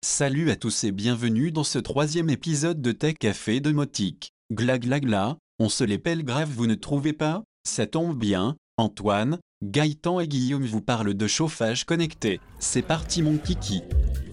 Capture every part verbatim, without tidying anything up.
Salut à tous et bienvenue dans ce troisième épisode de Tech Café Domotique. Gla gla gla, on se les pèle grave, vous ne trouvez pas? Ça tombe bien, Antoine, Gaëtan et Guillaume vous parlent de chauffage connecté. C'est parti mon kiki.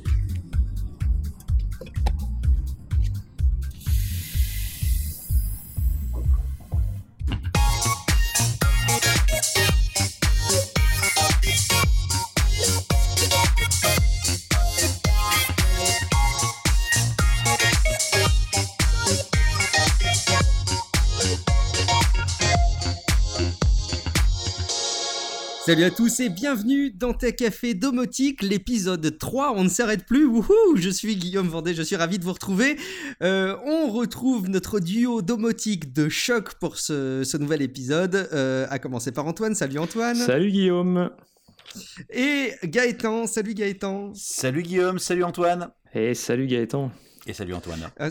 Salut à tous et bienvenue dans Tech Café Domotique, l'épisode trois, on ne s'arrête plus, wouhou, je suis Guillaume Vendée, je suis ravi de vous retrouver. Euh, on retrouve notre duo domotique de choc pour ce, ce nouvel épisode, euh, à commencer par Antoine, salut Antoine. Salut Guillaume. Et Gaëtan, salut Gaëtan. Salut Guillaume, salut Antoine. Et salut Gaëtan. Et salut Antoine. Euh,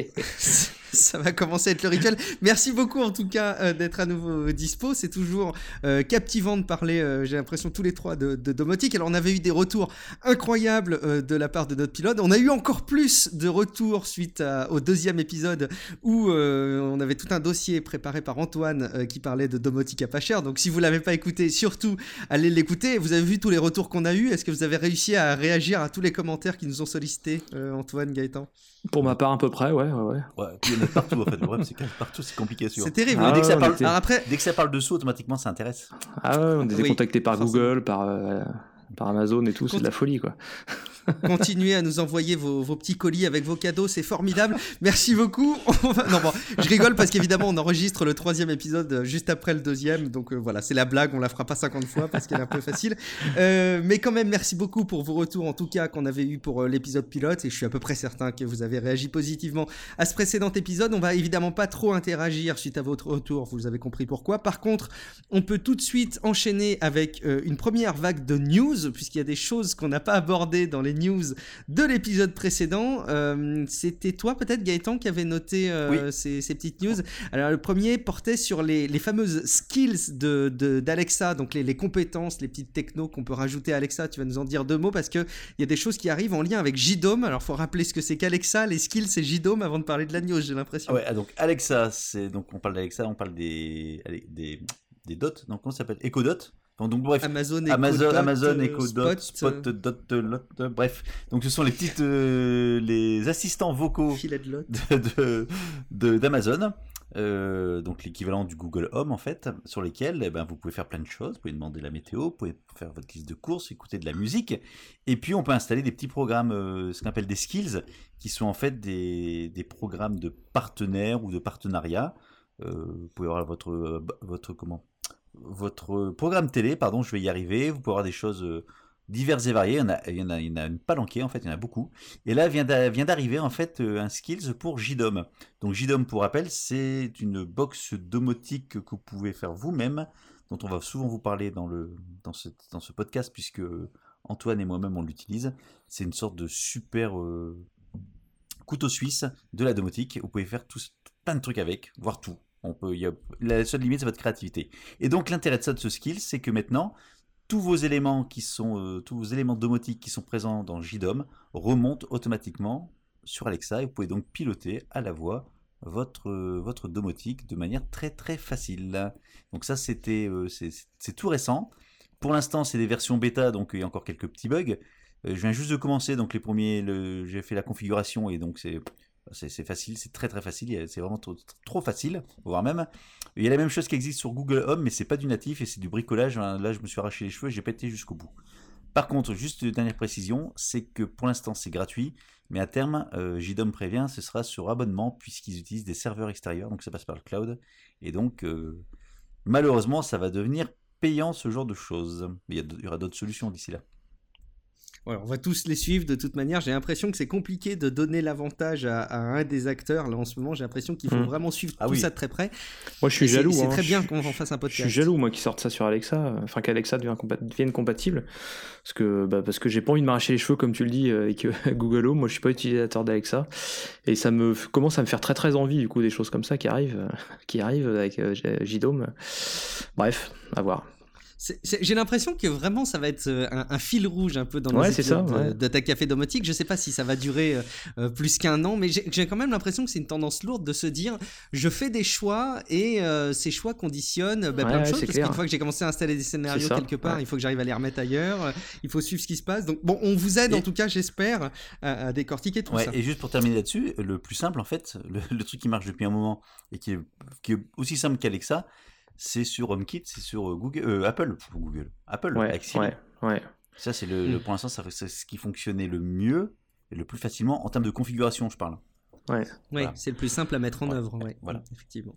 ça va commencer à être le rituel. Merci beaucoup en tout cas euh, d'être à nouveau dispo. C'est toujours euh, captivant de parler, euh, j'ai l'impression, tous les trois de, de domotique. Alors on avait eu des retours incroyables euh, de la part de notre pilote. On a eu encore plus de retours suite à, au deuxième épisode où euh, on avait tout un dossier préparé par Antoine euh, qui parlait de domotique à pas cher. Donc si vous ne l'avez pas écouté, surtout allez l'écouter. Vous avez vu tous les retours qu'on a eu. Est-ce que vous avez réussi à réagir à tous les commentaires qui nous ont sollicités, euh, Antoine, Gaëtan? Pour ma part, à peu près, ouais, ouais, ouais. Ouais, il y en a partout en fait. Le problème, c'est que partout, c'est compliqué à suivre. C'est terrible. Ah, dès, que ça ouais, parle, était... Alors après... dès que ça parle dessous, automatiquement, ça intéresse. Ah ouais, on était Oui, contacté par forcément. Google, par, euh, par Amazon et tout, c'est de la folie, quoi. Continuez à nous envoyer vos, vos petits colis avec vos cadeaux, c'est formidable. Merci beaucoup. On va... Non, bon, je rigole parce qu'évidemment, on enregistre le troisième épisode juste après le deuxième. Donc euh, voilà, c'est la blague, on la fera pas cinquante fois parce qu'elle est un peu facile. Euh, mais quand même, merci beaucoup pour vos retours, en tout cas, qu'on avait eu pour euh, l'épisode pilote. Et je suis à peu près certain que vous avez réagi positivement à ce précédent épisode. On va évidemment pas trop interagir suite à votre retour, vous avez compris pourquoi. Par contre, on peut tout de suite enchaîner avec euh, une première vague de news, puisqu'il y a des choses qu'on n'a pas abordées dans les news de l'épisode précédent. Euh, c'était toi peut-être Gaëtan qui avait noté euh, oui. ces, ces petites news. Alors le premier portait sur les, les fameuses skills de, de, d'Alexa, donc les, les compétences, les petites technos qu'on peut rajouter à Alexa. Tu vas nous en dire deux mots parce qu'il y a des choses qui arrivent en lien avec J-Dome. Alors il faut rappeler ce que c'est qu'Alexa, les skills c'est J-Dome avant de parler de la news, j'ai l'impression. Ouais, donc Alexa, c'est donc on parle d'Alexa, on parle des des des dots, donc comment ça s'appelle, Echo Dot. Donc, donc bref, Amazon, Echo Amazon, Dot, Amazon, euh, Echo Dot, Spot, Spot, Dot, euh, Lot, euh, bref. Donc ce sont les petites, euh, les assistants vocaux filet de lot. de, de, de, d'Amazon, euh, donc l'équivalent du Google Home en fait, sur lesquels eh ben, vous pouvez faire plein de choses. Vous pouvez demander la météo, vous pouvez faire votre liste de courses, écouter de la musique, et puis on peut installer des petits programmes, euh, ce qu'on appelle des skills, qui sont en fait des, des programmes de partenaires ou de partenariat. Euh, vous pouvez avoir votre, votre comment votre programme télé, pardon, je vais y arriver. Vous pouvez avoir des choses euh, diverses et variées. Il y en a, il y en a, il y en a une palanquée, en fait, il y en a beaucoup. Et là, vient, d'a, vient d'arriver, en fait, euh, un skills pour J-Dome. Donc, J-Dome, pour rappel, c'est une box domotique que vous pouvez faire vous-même, dont on va souvent vous parler dans, le, dans, ce, dans ce podcast, puisque Antoine et moi-même, on l'utilise. C'est une sorte de super euh, couteau suisse de la domotique. Vous pouvez faire tout, plein de trucs avec, voire tout. On peut, y a, la seule limite, c'est votre créativité. Et donc, l'intérêt de ça, de ce skill, c'est que maintenant, tous vos éléments qui sont, euh, tous vos éléments domotiques qui sont présents dans J-Dome remontent automatiquement sur Alexa et vous pouvez donc piloter à la voix votre, euh, votre domotique de manière très très facile. Donc ça, c'était, euh, c'est, c'est tout récent. Pour l'instant, c'est des versions bêta, donc il y a encore quelques petits bugs. Euh, je viens juste de commencer, donc les premiers, le, j'ai fait la configuration et donc c'est... C'est, c'est facile, c'est très très facile, c'est vraiment trop, trop facile, voire même. Il y a la même chose qui existe sur Google Home, mais c'est pas du natif et c'est du bricolage. Là, je me suis arraché les cheveux et j'ai pas été jusqu'au bout. Par contre, juste une dernière précision, c'est que pour l'instant c'est gratuit, mais à terme, euh, J-Dome prévient, ce sera sur abonnement puisqu'ils utilisent des serveurs extérieurs, donc ça passe par le cloud. Et donc, euh, malheureusement, ça va devenir payant ce genre de choses. Mais il y, a, il y aura d'autres solutions d'ici là. Ouais, on va tous les suivre de toute manière. J'ai l'impression que c'est compliqué de donner l'avantage à, à un des acteurs. Là, en ce moment, j'ai l'impression qu'il faut mmh. vraiment suivre ah tout oui. ça de très près. Moi, je suis et jaloux. C'est, c'est hein. très bien je, qu'on en fasse un podcast. Je suis jaloux, moi, qui sorte ça sur Alexa. Enfin, qu'Alexa devienne, compa- devienne compatible. Parce que, bah, parce que j'ai pas envie de m'arracher les cheveux, comme tu le dis, avec Google Home. Moi, je suis pas utilisateur d'Alexa. Et ça me commence à me faire très, très envie, du coup, des choses comme ça qui arrivent, qui arrivent avec euh, J-Dome. Bref, à voir. C'est, c'est, j'ai l'impression que vraiment ça va être un, un fil rouge un peu dans Ouais, les c'est ça, épisodes de, ouais. de Tech Café Domotique. Je sais pas si ça va durer euh, plus qu'un an, mais j'ai, j'ai quand même l'impression que c'est une tendance lourde de se dire je fais des choix et euh, ces choix conditionnent bah, Ouais, plein de ouais, choses. c'est Parce clair. qu'une fois que j'ai commencé à installer des scénarios C'est ça, quelque part, ouais. il faut que j'arrive à les remettre ailleurs. Il faut suivre ce qui se passe. Donc bon, on vous aide Et- en tout cas, j'espère, à, à décortiquer tout Ouais, ça. et juste pour terminer là-dessus, le plus simple en fait, le, le truc qui marche depuis un moment et qui est, qui est aussi simple qu'Alexa, c'est sur HomeKit, c'est sur euh, Google, euh, Apple, Pff, Google, Apple, Ouais, avec Siri. ouais, ouais. Ça, c'est le, le- Mm. pour l'instant, ça- c'est ce qui fonctionnait le mieux et le plus facilement en termes de configuration, je parle. Ouais. Oui, Voilà. c'est le plus simple à mettre en Ouais, œuvre. Ouais, voilà. effectivement.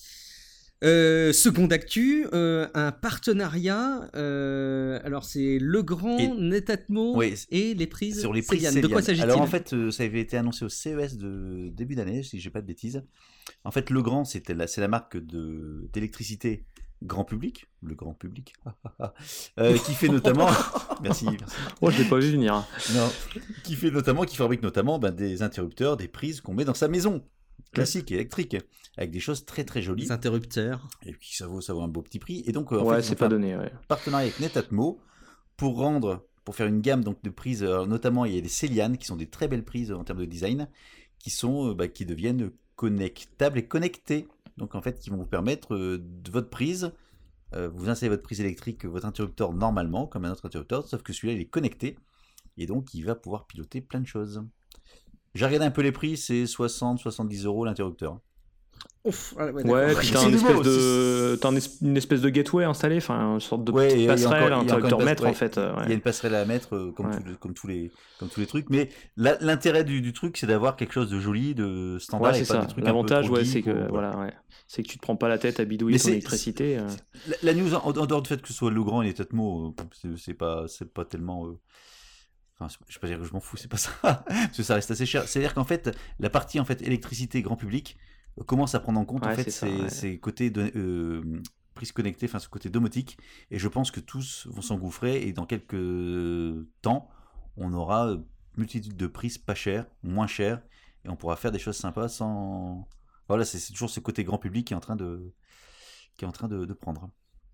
Euh, seconde actu, euh, un partenariat. euh, alors c'est Legrand, Et- Netatmo Ouais, et les prises Sur les prises Céliane. De quoi Céliane. s'agit-il? Alors en fait, euh, ça avait été annoncé au C E S de début d'année, si j'ai pas de bêtises. En fait, Legrand, c'était la, c'est la marque de, d'électricité grand public, le grand public, euh, qui fait notamment, merci, merci. Oh, je l'ai pas vu venir. Non, qui fait notamment, qui fabrique notamment ben, des interrupteurs, des prises qu'on met dans sa maison, classique, électrique, avec des choses très très jolies, Les interrupteurs. et puis ça vaut, ça vaut un beau petit prix. Et donc, euh, en Ouais, fait, ils c'est ont pas fait donné, ouais. un partenariat avec Netatmo pour rendre, pour faire une gamme donc de prises, euh, notamment il y a des Céliane qui sont des très belles prises en termes de design, qui sont, euh, bah, qui deviennent connectables et connectées. Donc en fait, qui vont vous permettre euh, de votre prise. Euh, vous installez votre prise électrique, votre interrupteur normalement, comme un autre interrupteur, sauf que celui-là il est connecté et donc il va pouvoir piloter plein de choses. J'ai regardé un peu les prix, c'est soixante à soixante-dix euros l'interrupteur. Ouf, ah ouais, Ouais, d'accord. puis C'est t'as un nouveau, espèce de... t'as un es- une espèce de gateway installé, enfin une sorte de Ouais, petite et il y a passerelle, encore- il y a un encore interrupteur une passe- maître ouais, en fait. euh, Il y a ouais. une passerelle à mettre euh, comme, Ouais. tout le- comme, tous les, comme tous les trucs, mais la- l'intérêt du, du truc c'est d'avoir quelque chose de joli, de standard, Ouais, et c'est pas ça. des trucs un peu L'avantage, trop ouais, geek c'est que ou- voilà, ouais. c'est que tu te prends pas la tête à bidouiller Mais ton c'est- électricité. euh. La, la news, en, en dehors du fait que ce soit Legrand et les Tatmo, euh, c'est, c'est pas, c'est pas tellement. euh, Enfin, c'est- je vais pas dire que je m'en fous, c'est pas ça, parce que ça reste assez cher. C'est-à-dire qu'en fait, la partie en fait électricité grand public euh, commence à prendre en compte en Ouais, fait c'est ça, ces, ouais. ces côtés de euh, prise connectée, enfin ce côté domotique, et je pense que tous vont s'engouffrer et dans quelques temps, on aura euh, multitude de prises pas chères, moins chères, et on pourra faire des choses sympas sans. Voilà, c'est, c'est toujours ce côté grand public qui est en train de, qui est en train de, de prendre.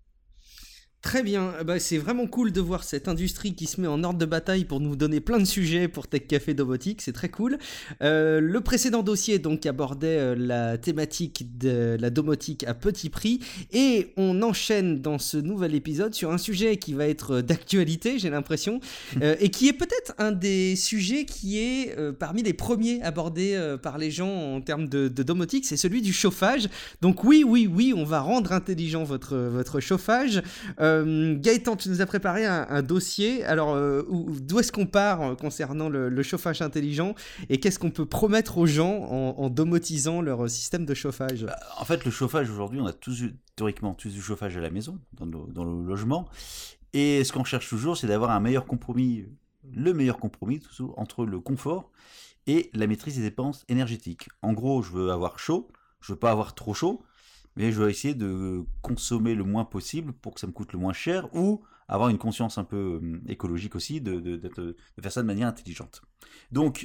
Très bien, bah, c'est vraiment cool de voir cette industrie qui se met en ordre de bataille pour nous donner plein de sujets pour Tech Café Domotique, c'est très cool. Euh, le précédent dossier donc abordait euh, la thématique de la domotique à petit prix et on enchaîne dans ce nouvel épisode sur un sujet qui va être d'actualité, j'ai l'impression, euh, et qui est peut-être un des sujets qui est euh, parmi les premiers abordés euh, par les gens en termes de, de domotique, c'est celui du chauffage. Donc oui, oui, oui, on va rendre intelligent votre, votre chauffage. Euh, Euh, Gaëtan, tu nous as préparé un, un dossier. Alors, euh, où, d'où est-ce qu'on part euh, concernant le, le chauffage intelligent et qu'est-ce qu'on peut promettre aux gens en, en domotisant leur système de chauffage? Bah, en fait, le chauffage aujourd'hui, on a tous eu, théoriquement tous du chauffage à la maison, dans le, dans le logement. Et ce qu'on cherche toujours, c'est d'avoir un meilleur compromis, le meilleur compromis toujours, entre le confort et la maîtrise des dépenses énergétiques. En gros, je veux avoir chaud, je veux pas avoir trop chaud, mais je veux essayer de consommer le moins possible pour que ça me coûte le moins cher, ou avoir une conscience un peu euh, écologique aussi, de, de, de, de faire ça de manière intelligente. Donc,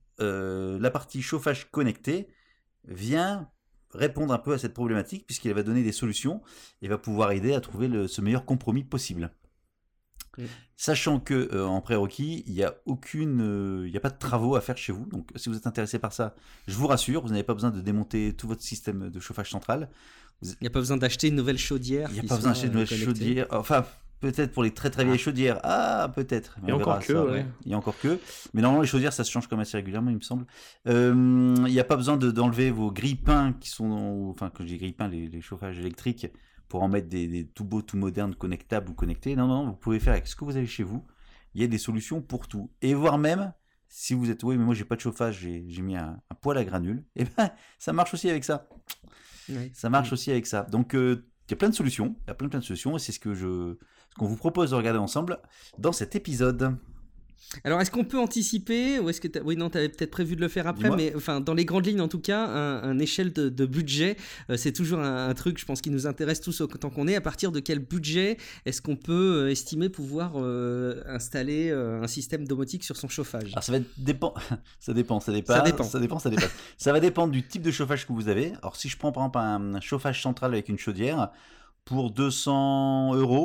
euh, la partie chauffage connecté vient répondre un peu à cette problématique, puisqu'il va donner des solutions et va pouvoir aider à trouver le, ce meilleur compromis possible. Mmh. Sachant que euh, en prérequis, il n'y a aucune, euh, il n'y a pas de travaux à faire chez vous. Donc, si vous êtes intéressé par ça, je vous rassure, vous n'avez pas besoin de démonter tout votre système de chauffage central. Vous... Il n'y a pas besoin d'acheter une nouvelle chaudière. Il n'y a pas besoin d'acheter une nouvelle chaudière. Enfin, peut-être pour les très très vieilles ah. chaudières. Ah, peut-être. Il y a encore que. Ça, ouais. Il y a encore que. Mais normalement, les chaudières, ça se change quand même assez régulièrement, il me semble. Euh, il n'y a pas besoin de, d'enlever vos grille-pains qui sont, dans... enfin, quand je dis grille-pains, les, les chauffages électriques, pour en mettre des, des tout beaux, tout modernes, connectables ou connectés. Non, non, vous pouvez faire avec ce que vous avez chez vous. Il y a des solutions pour tout. Et voire même, si vous êtes, oui, mais moi j'ai pas de chauffage, j'ai, j'ai mis un, un poêle à granules, et ben ça marche aussi avec ça. Oui. Ça marche oui. aussi avec ça. Donc euh, il y a plein de solutions, il y a plein, plein de solutions, et c'est ce que je, ce qu'on vous propose de regarder ensemble dans cet épisode. Alors, est-ce qu'on peut anticiper, ou est-ce que oui, non, tu avais peut-être prévu de le faire après, Dis-moi. mais enfin, dans les grandes lignes, en tout cas, un, un échelle de, de budget, euh, c'est toujours un, un truc, je pense, qui nous intéresse tous autant qu'on est. À partir de quel budget est-ce qu'on peut euh, estimer pouvoir euh, installer euh, un système domotique sur son chauffage? Alors, ça va dépendre, ça dépend, ça dépend, ça dépend, ça dépend, ça dépend. Ça va dépendre du type de chauffage que vous avez. Alors, si je prends par exemple un chauffage central avec une chaudière, pour deux cents euros,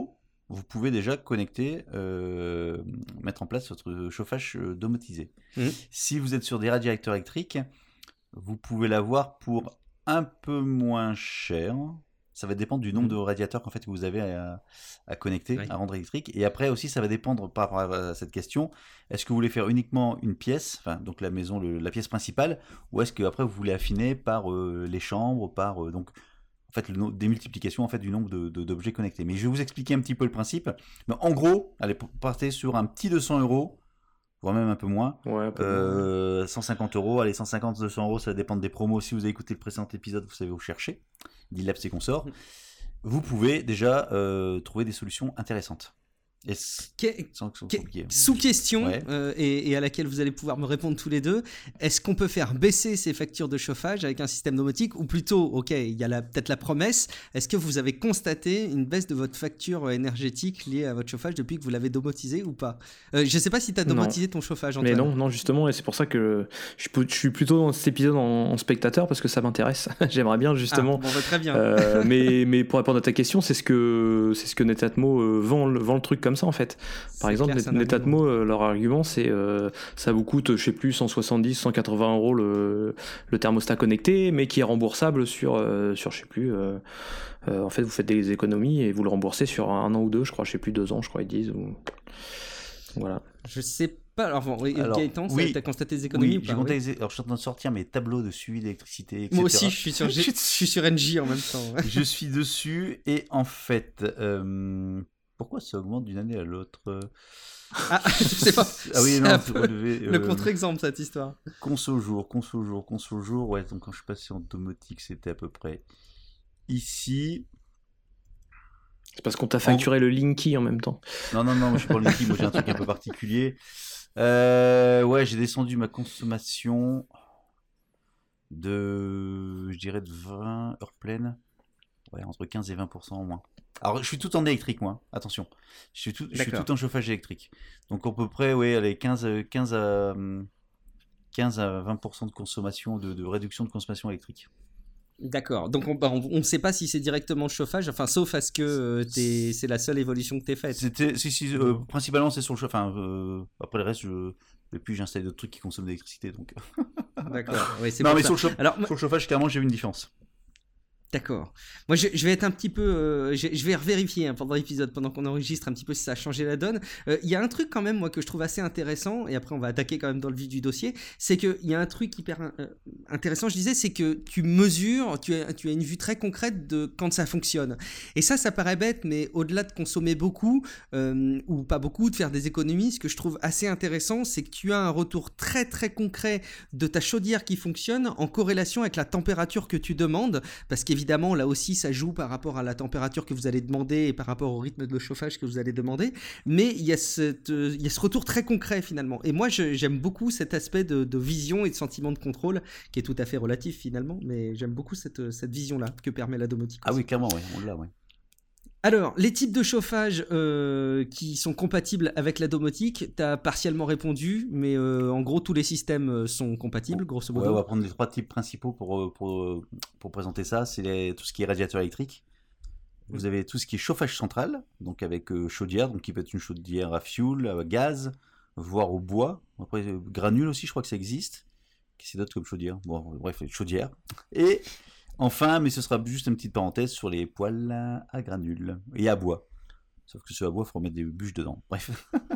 vous pouvez déjà connecter, euh, mettre en place votre chauffage euh, domotisé. Mmh. Si vous êtes sur des radiateurs électriques, vous pouvez l'avoir pour un peu moins cher. Ça va dépendre du nombre Mmh. de radiateurs qu'en fait, que vous avez à, à connecter, Ouais. à rendre électrique. Et après aussi, ça va dépendre par rapport à cette question. Est-ce que vous voulez faire uniquement une pièce, enfin, donc la maison, le, la pièce principale, ou est-ce que après vous voulez affiner par euh, les chambres, par euh, donc en fait le no- des multiplications en fait du nombre de, de- d'objets connectés. Mais je vais vous expliquer un petit peu le principe. Mais en gros, allez, partez sur un petit deux cents euros, voire même un peu moins. Ouais, un peu moins. Euh, cent cinquante euros, allez, cent cinquante, deux cents euros, ça dépend des promos. Si vous avez écouté le précédent épisode, vous savez où chercher. Dilabs et consorts. Vous pouvez déjà euh, trouver des solutions intéressantes. Et c- Que- sans que ce soit que- compliqué. Sous-question, Ouais. euh, et, et à laquelle vous allez pouvoir me répondre tous les deux, est-ce qu'on peut faire baisser ces factures de chauffage avec un système domotique, ou plutôt, ok, il y a la- peut-être la promesse, est-ce que vous avez constaté une baisse de votre facture énergétique liée à votre chauffage depuis que vous l'avez domotisé ou pas? euh, Je sais pas si tu as Non. domotisé ton chauffage, Antoine. Mais non, non, justement, et c'est pour ça que je suis, je suis plutôt dans cet épisode en, en spectateur parce que ça m'intéresse. J'aimerais bien Ah, justement. bon, bah, très bien. Euh, mais, mais pour répondre à ta question, c'est ce que, c'est ce que Netatmo euh, vend, le- vend le truc comme ça en fait. Par C'est exemple, clair, c'est un Net- argument. Netatmo, euh, leur argument, c'est euh, ça vous coûte, je sais plus, cent soixante-dix, cent quatre-vingts euros le, le thermostat connecté, mais qui est remboursable sur, euh, sur je sais plus. Euh, euh, en fait, vous faites des économies et vous le remboursez sur un an ou deux, je crois, je sais plus, deux ans, je crois, ils disent. Ou... Voilà. Je sais pas. Alors, bon, oui, Alors, Gaëtan, ça, oui. t'as constaté des économies Oui, ou j'ai pas? compté Oui. les- alors je suis en train de sortir mes tableaux de suivi d'électricité, et cetera. Moi aussi, je suis sur, G- je suis sur N J en même temps. ouais. Je suis dessus et en fait, euh, pourquoi ça augmente d'une année à l'autre? Ah, je sais pas. Ah oui, C'est non, un c'est peu relevé. le euh, contre-exemple, cette histoire. Conso jour, conso jour, conso jour. Ouais, donc quand je suis passé en domotique, c'était à peu près ici. C'est parce qu'on t'a facturé le Linky en même temps. Non, non, non, moi, je suis pas le Mickey, moi j'ai un truc un peu particulier. Euh, ouais, j'ai descendu ma consommation de, je dirais, de vingt heures pleines. Ouais, entre quinze et vingt pour cent en moins. Alors, je suis tout en électrique, moi. Attention. Je suis tout, je suis D'accord. tout en chauffage électrique. Donc, à peu près, ouais, allez, quinze, quinze à, quinze à vingt pour cent de consommation, de, de réduction de consommation électrique. D'accord. Donc, on bah, on ne sait pas si c'est directement le chauffage, enfin, sauf à ce que euh, t'es- c'est la seule évolution que tu faite. C'était, si, si, euh, principalement, c'est sur le chauffage. Enfin, euh, après le reste, je, et puis j'installe d'autres trucs qui consomment de l'électricité. Donc... D'accord. Oui, c'est Non, pour mais ça. sur le, chauff- Alors, moi- sur le chauffage, clairement, j'ai vu une différence. D'accord. Moi, je, je vais être un petit peu. euh, je, je vais revérifier hein, pendant l'épisode, pendant qu'on enregistre un petit peu si ça a changé la donne. Euh, Il y a un truc quand même, moi, que je trouve assez intéressant, et après on va attaquer quand même dans le vif du dossier, c'est qu'il y a un truc hyper euh, intéressant, je disais, c'est que tu mesures, tu as, tu as une vue très concrète de quand ça fonctionne. Et ça, ça paraît bête, mais au-delà de consommer beaucoup, euh, ou pas beaucoup, de faire des économies, ce que je trouve assez intéressant, c'est que tu as un retour très très concret de ta chaudière qui fonctionne en corrélation avec la température que tu demandes, parce qu'évidemment, Évidemment, là aussi, ça joue par rapport à la température que vous allez demander et par rapport au rythme de chauffage que vous allez demander. Mais il y a, cette, euh, il y a ce retour très concret finalement. Et moi, je, j'aime beaucoup cet aspect de, de vision et de sentiment de contrôle qui est tout à fait relatif finalement. Mais j'aime beaucoup cette, cette vision-là que permet la domotique. Ah aussi. oui, clairement, ouais, on l'a, ouais. Alors, les types de chauffage euh, qui sont compatibles avec la domotique, tu as partiellement répondu, mais euh, en gros, tous les systèmes euh, sont compatibles, grosso Ouais, modo. on va prendre les trois types principaux pour, pour, pour présenter ça. C'est les- tout ce qui est radiateur électrique. Vous avez tout ce qui est chauffage central, donc avec euh, chaudière, donc qui peut être une chaudière à fioul, à gaz, voire au bois. Après, euh, granule aussi, je crois que ça existe. Qu'est-ce qu'il y a d'autre comme chaudière? Bon, bref, chaudière. Et enfin, mais ce sera juste une petite parenthèse sur les poêles à granules et à bois. Sauf que sur à bois, il faut mettre des bûches dedans. Bref.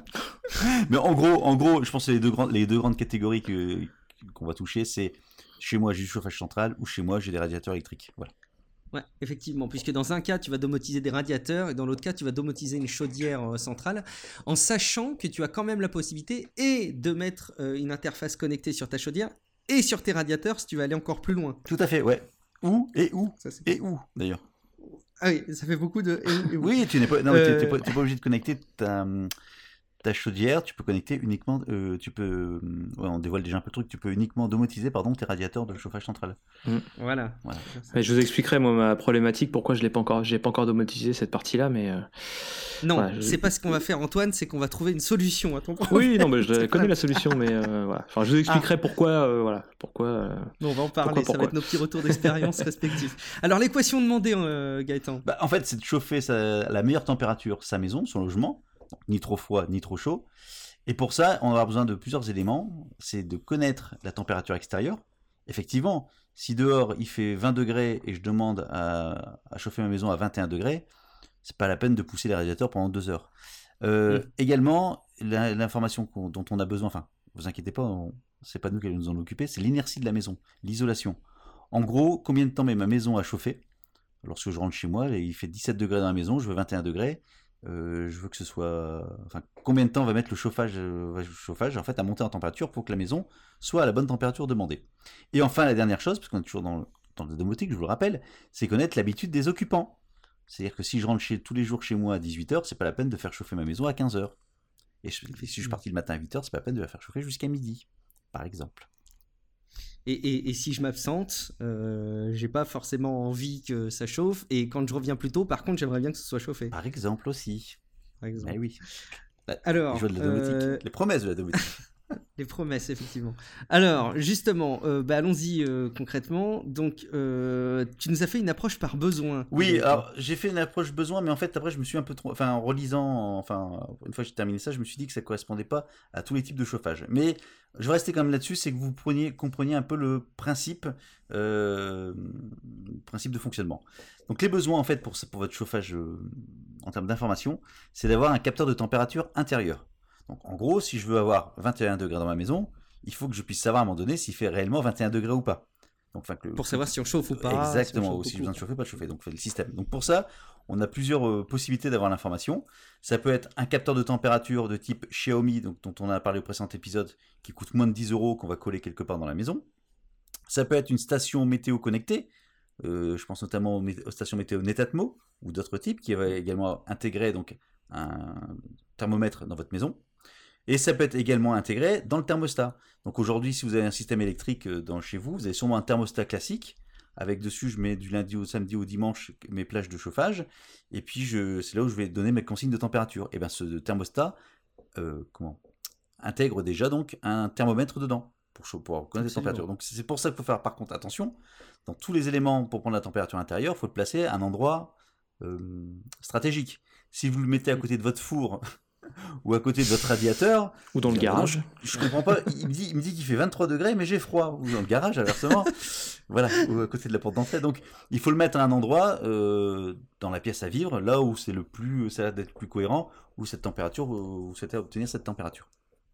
Mais en gros, en gros, je pense que les deux grandes, les deux grandes catégories que, qu'on va toucher, c'est chez moi j'ai du chauffage central ou chez moi j'ai des radiateurs électriques. Voilà. Ouais, effectivement, puisque dans un cas, tu vas domotiser des radiateurs et dans l'autre cas, tu vas domotiser une chaudière euh, centrale, en sachant que tu as quand même la possibilité et de mettre euh, une interface connectée sur ta chaudière et sur tes radiateurs si tu veux aller encore plus loin. Tout à fait, ouais. Où et où Ça, c'est... et où d'ailleurs. Ah oui, ça fait beaucoup de... et où, et où. Oui, tu n'es pas, non, mais t'es- Euh, t'es pas, t'es pas obligé de connecter ta, ta chaudière, tu peux connecter uniquement, euh, tu peux, ouais, on dévoile déjà un peu le truc, tu peux uniquement domotiser pardon tes radiateurs de chauffage central. Mmh. Voilà. voilà. Mais je vous expliquerai moi ma problématique, pourquoi je l'ai pas encore, j'ai pas encore domotisé cette partie-là, mais euh, non, voilà, je... c'est pas ce qu'on va faire, Antoine, c'est qu'on va trouver une solution à ton problème. Oui, non, mais je connais la solution, mais euh, voilà. Enfin, je vous expliquerai ah. pourquoi, euh, voilà, pourquoi. Euh... Bon, on va en parler, pourquoi, pourquoi. Ça va être nos petits retours d'expérience respectifs. Alors l'équation demandée, euh, Gaëtan. Bah, en fait, c'est de chauffer sa, à la meilleure température sa maison, son logement, donc, ni trop froid ni trop chaud. Et pour ça, on aura besoin de plusieurs éléments. C'est de connaître la température extérieure. Effectivement, si dehors il fait vingt degrés et je demande à, à chauffer ma maison à vingt et un degrés, c'est pas la peine de pousser les radiateurs pendant deux heures. Euh, mmh. Également, la, l'information dont on a besoin, enfin, vous inquiétez pas, on, c'est pas nous qui allons nous en occuper, c'est l'inertie de la maison, l'isolation. En gros, combien de temps met ma maison à chauffer ? Lorsque je rentre chez moi, il fait dix-sept degrés dans la maison, je veux vingt et un degrés. Euh, je veux que ce soit, enfin, combien de temps va mettre le chauffage, euh, le chauffage en fait à monter en température pour que la maison soit à la bonne température demandée. Et enfin la dernière chose, parce qu'on est toujours dans, dans le domotique, je vous le rappelle, c'est connaître l'habitude des occupants. C'est-à-dire que si je rentre chez, tous les jours chez moi à dix-huit heures, c'est pas la peine de faire chauffer ma maison à quinze heures. Et si je suis parti le matin à huit heures, c'est pas la peine de la faire chauffer jusqu'à midi, par exemple. Et, et, et si je m'absente, euh, j'ai pas forcément envie que ça chauffe. Et quand je reviens plus tôt, par contre, j'aimerais bien que ce soit chauffé. Par exemple aussi. Par exemple. Mais oui. Alors, les joies de la domotique, euh... les promesses de la domotique. Les promesses, effectivement. Alors, justement, euh, bah, allons-y euh, concrètement. Donc, euh, tu nous as fait une approche par besoin. Oui, alors j'ai fait une approche besoin, mais en fait, après, je me suis un peu trop. Enfin, en relisant, enfin, une fois que j'ai terminé ça, je me suis dit que ça ne correspondait pas à tous les types de chauffage. Mais je vais rester quand même là-dessus, c'est que vous preniez, compreniez un peu le principe, euh, principe de fonctionnement. Donc, les besoins, en fait, pour, pour votre chauffage euh, en termes d'information, c'est d'avoir un capteur de température intérieure. Donc en gros, si je veux avoir vingt et un degrés dans ma maison, il faut que je puisse savoir à un moment donné s'il fait réellement vingt et un degrés ou pas. Donc, que le... Pour savoir si on chauffe ou pas. Exactement, si, si j'ai besoin de chauffer ou pas de chauffer. Donc le système. Donc pour ça, on a plusieurs euh, possibilités d'avoir l'information. Ça peut être un capteur de température de type Xiaomi, donc, dont on a parlé au précédent épisode, qui coûte moins de dix euros, qu'on va coller quelque part dans la maison. Ça peut être une station météo connectée. Euh, je pense notamment aux, mé- aux stations météo Netatmo ou d'autres types qui va également intégrer donc, un thermomètre dans votre maison. Et ça peut être également intégré dans le thermostat. Donc aujourd'hui, si vous avez un système électrique dans, chez vous, vous avez sûrement un thermostat classique. Avec dessus, je mets du lundi au samedi au dimanche mes plages de chauffage. Et puis, je, c'est là où je vais donner mes consignes de température. Et bien, ce thermostat euh, comment, intègre déjà donc un thermomètre dedans pour, pour connaître les températures. Donc c'est pour ça qu'il faut faire par contre attention. Dans tous les éléments pour prendre la température intérieure, il faut le placer à un endroit euh, stratégique. Si vous le mettez à côté de votre four... ou à côté de votre radiateur, ou dans le garage. Je, je comprends pas. Il me dit, il me dit qu'il fait vingt-trois degrés, mais j'ai froid. Ou dans le garage, inversement. Voilà, ou à côté de la porte d'entrée. Donc, il faut le mettre à un endroit euh, dans la pièce à vivre, là où c'est le plus, ça a l'air d'être plus cohérent, où cette température, où vous souhaitez obtenir cette température.